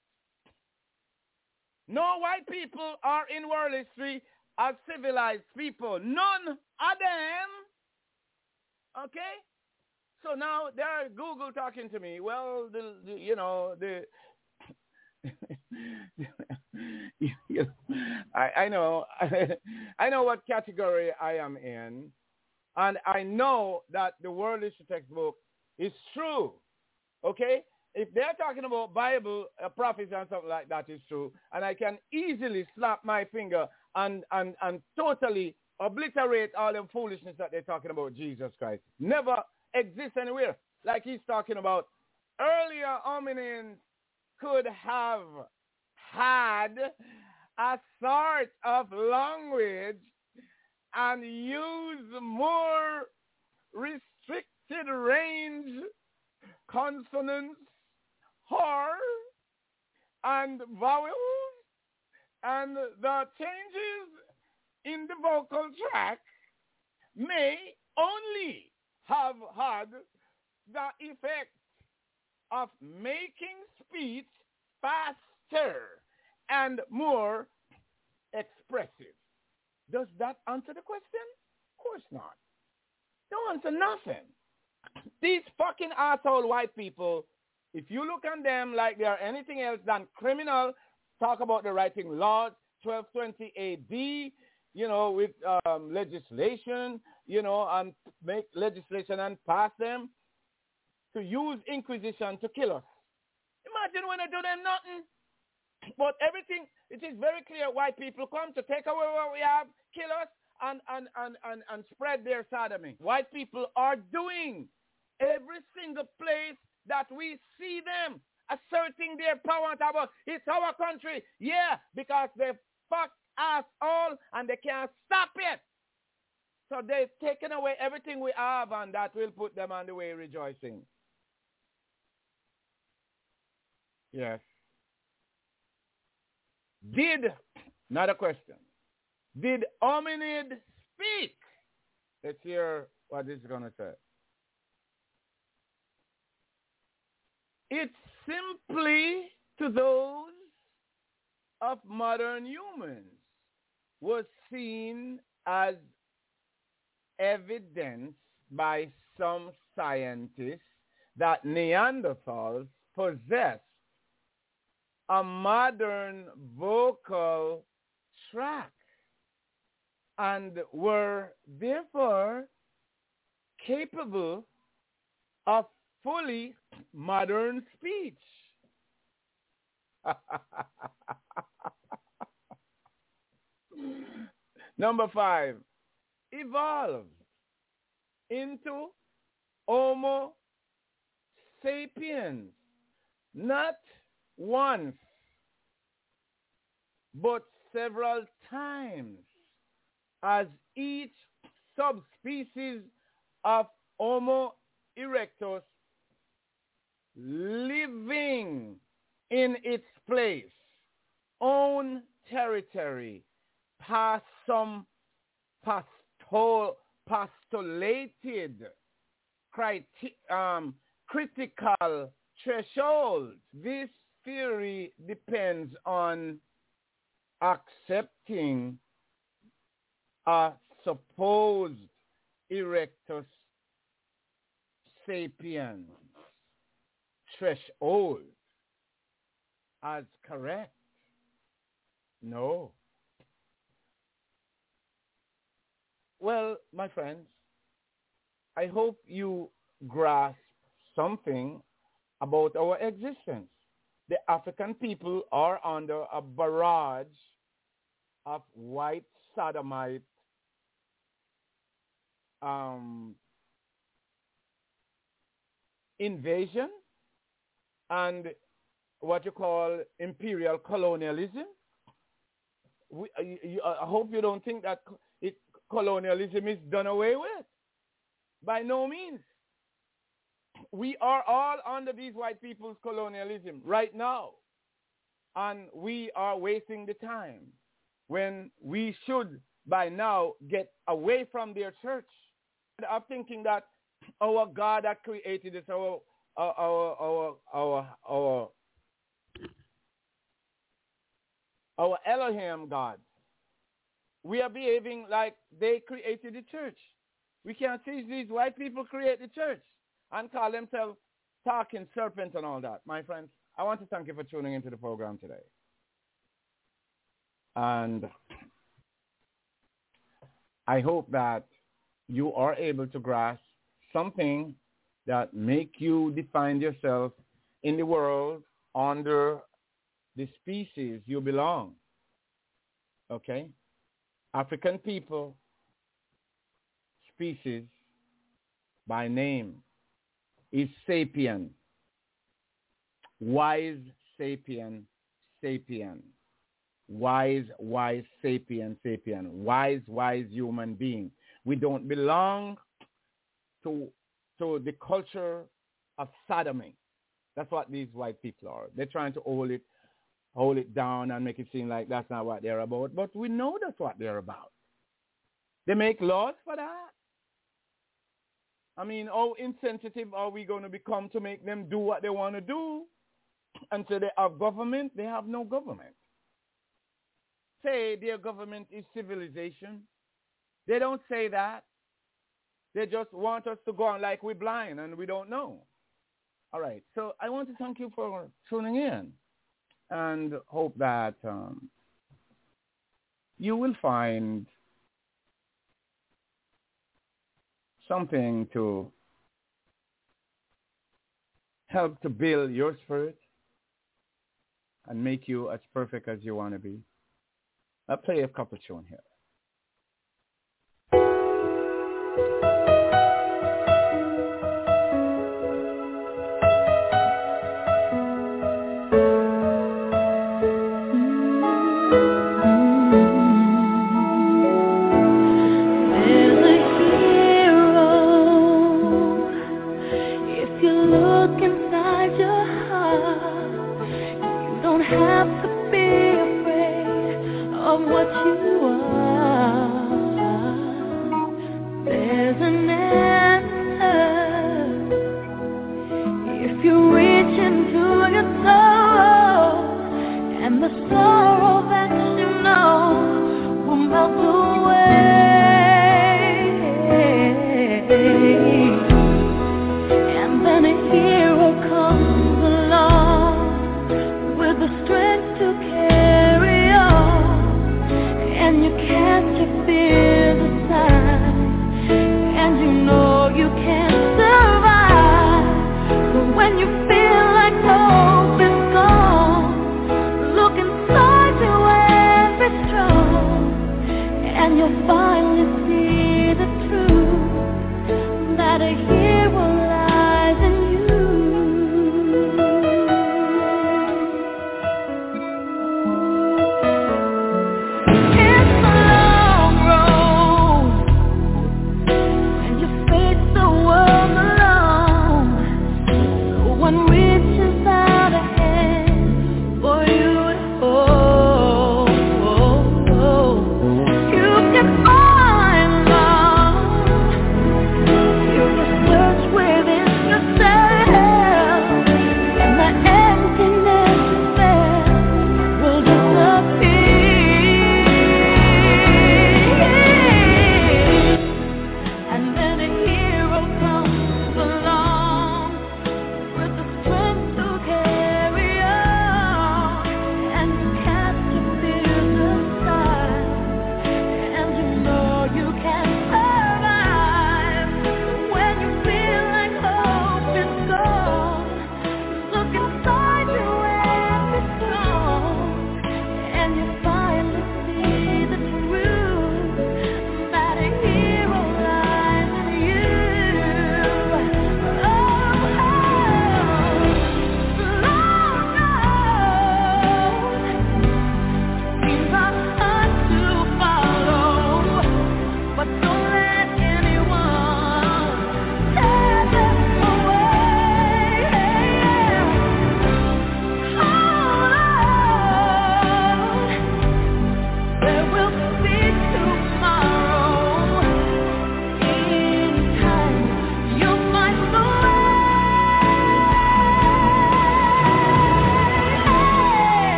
No white people are in world history as civilized people. None of them. Okay? So now there's Google talking to me. Well, the, the you know, the I, I know I know what category I am in, and I know that the world history textbook is true. Okay? If they're talking about Bible, uh, prophets and something like that is true, and I can easily slap my finger and, and, and totally obliterate all the foolishness that they're talking about Jesus Christ. Never exists anywhere. Like he's talking about earlier hominins could have had a sort of language and use more restricted range consonants, or and vowels, and the changes in the vocal tract may only have had the effect of making speech faster and more expressive. Does that answer the question? Of course not. Don't answer nothing. These fucking asshole white people, if you look on them like they are anything else than criminal, talk about the writing laws, twelve twenty A D, you know, with um, legislation, you know, and make legislation and pass them to use inquisition to kill us. Imagine when they do them nothing. But everything, it is very clear white people come to take away what we have, kill us, and, and, and, and, and spread their sodomy. White people are doing every single place that we see them asserting their power and about it's our country. Yeah, because they fuck us all and they can't stop it. So they've taken away everything we have, and that will put them on the way rejoicing. Yes. Did, not a question, did hominid speak? Let's hear what this is going to say. It's simply to those of modern humans was seen as evidence by some scientists that Neanderthals possessed a modern vocal tract and were therefore capable of fully modern speech. Number five, evolved into Homo sapiens, not once, but several times, as each subspecies of Homo erectus living in its place, own territory, past some postol, postulated criti- um, critical threshold. This theory depends on accepting a supposed erectus sapiens threshold as correct. No. Well, my friends, I hope you grasp something about our existence. The African people are under a barrage of white sodomite um, invasion, and what you call imperial colonialism. We, you, you, I hope you don't think that it, colonialism is done away with. By no means. We are all under these white people's colonialism right now. And we are wasting the time when we should by now get away from their church. I'm thinking that our God that created us, our our our our our our, our Elohim God, we are behaving like they created the church. We can't see these white people create the church and call themselves talking serpent and all that. My friends, I want to thank you for tuning into the program today. And I hope that you are able to grasp something that make you define yourself in the world under the species you belong. Okay? African people, species by name is sapien. Wise sapien, sapien. Wise, wise sapien, sapien. Wise, wise human being. We don't belong to, to the culture of sodomy. That's what these white people are. They're trying to hold it, hold it down and make it seem like that's not what they're about. But we know that's what they're about. They make laws for that. I mean, how insensitive are we going to become to make them do what they want to do? Until they have government, they have no government. Say their government is civilization. They don't say that. They just want us to go on like we're blind and we don't know. All right. So I want to thank you for tuning in and hope that um, you will find something to help to build your spirit and make you as perfect as you want to be. I'll play a couple tunes here. And you'll finally see the truth that a hero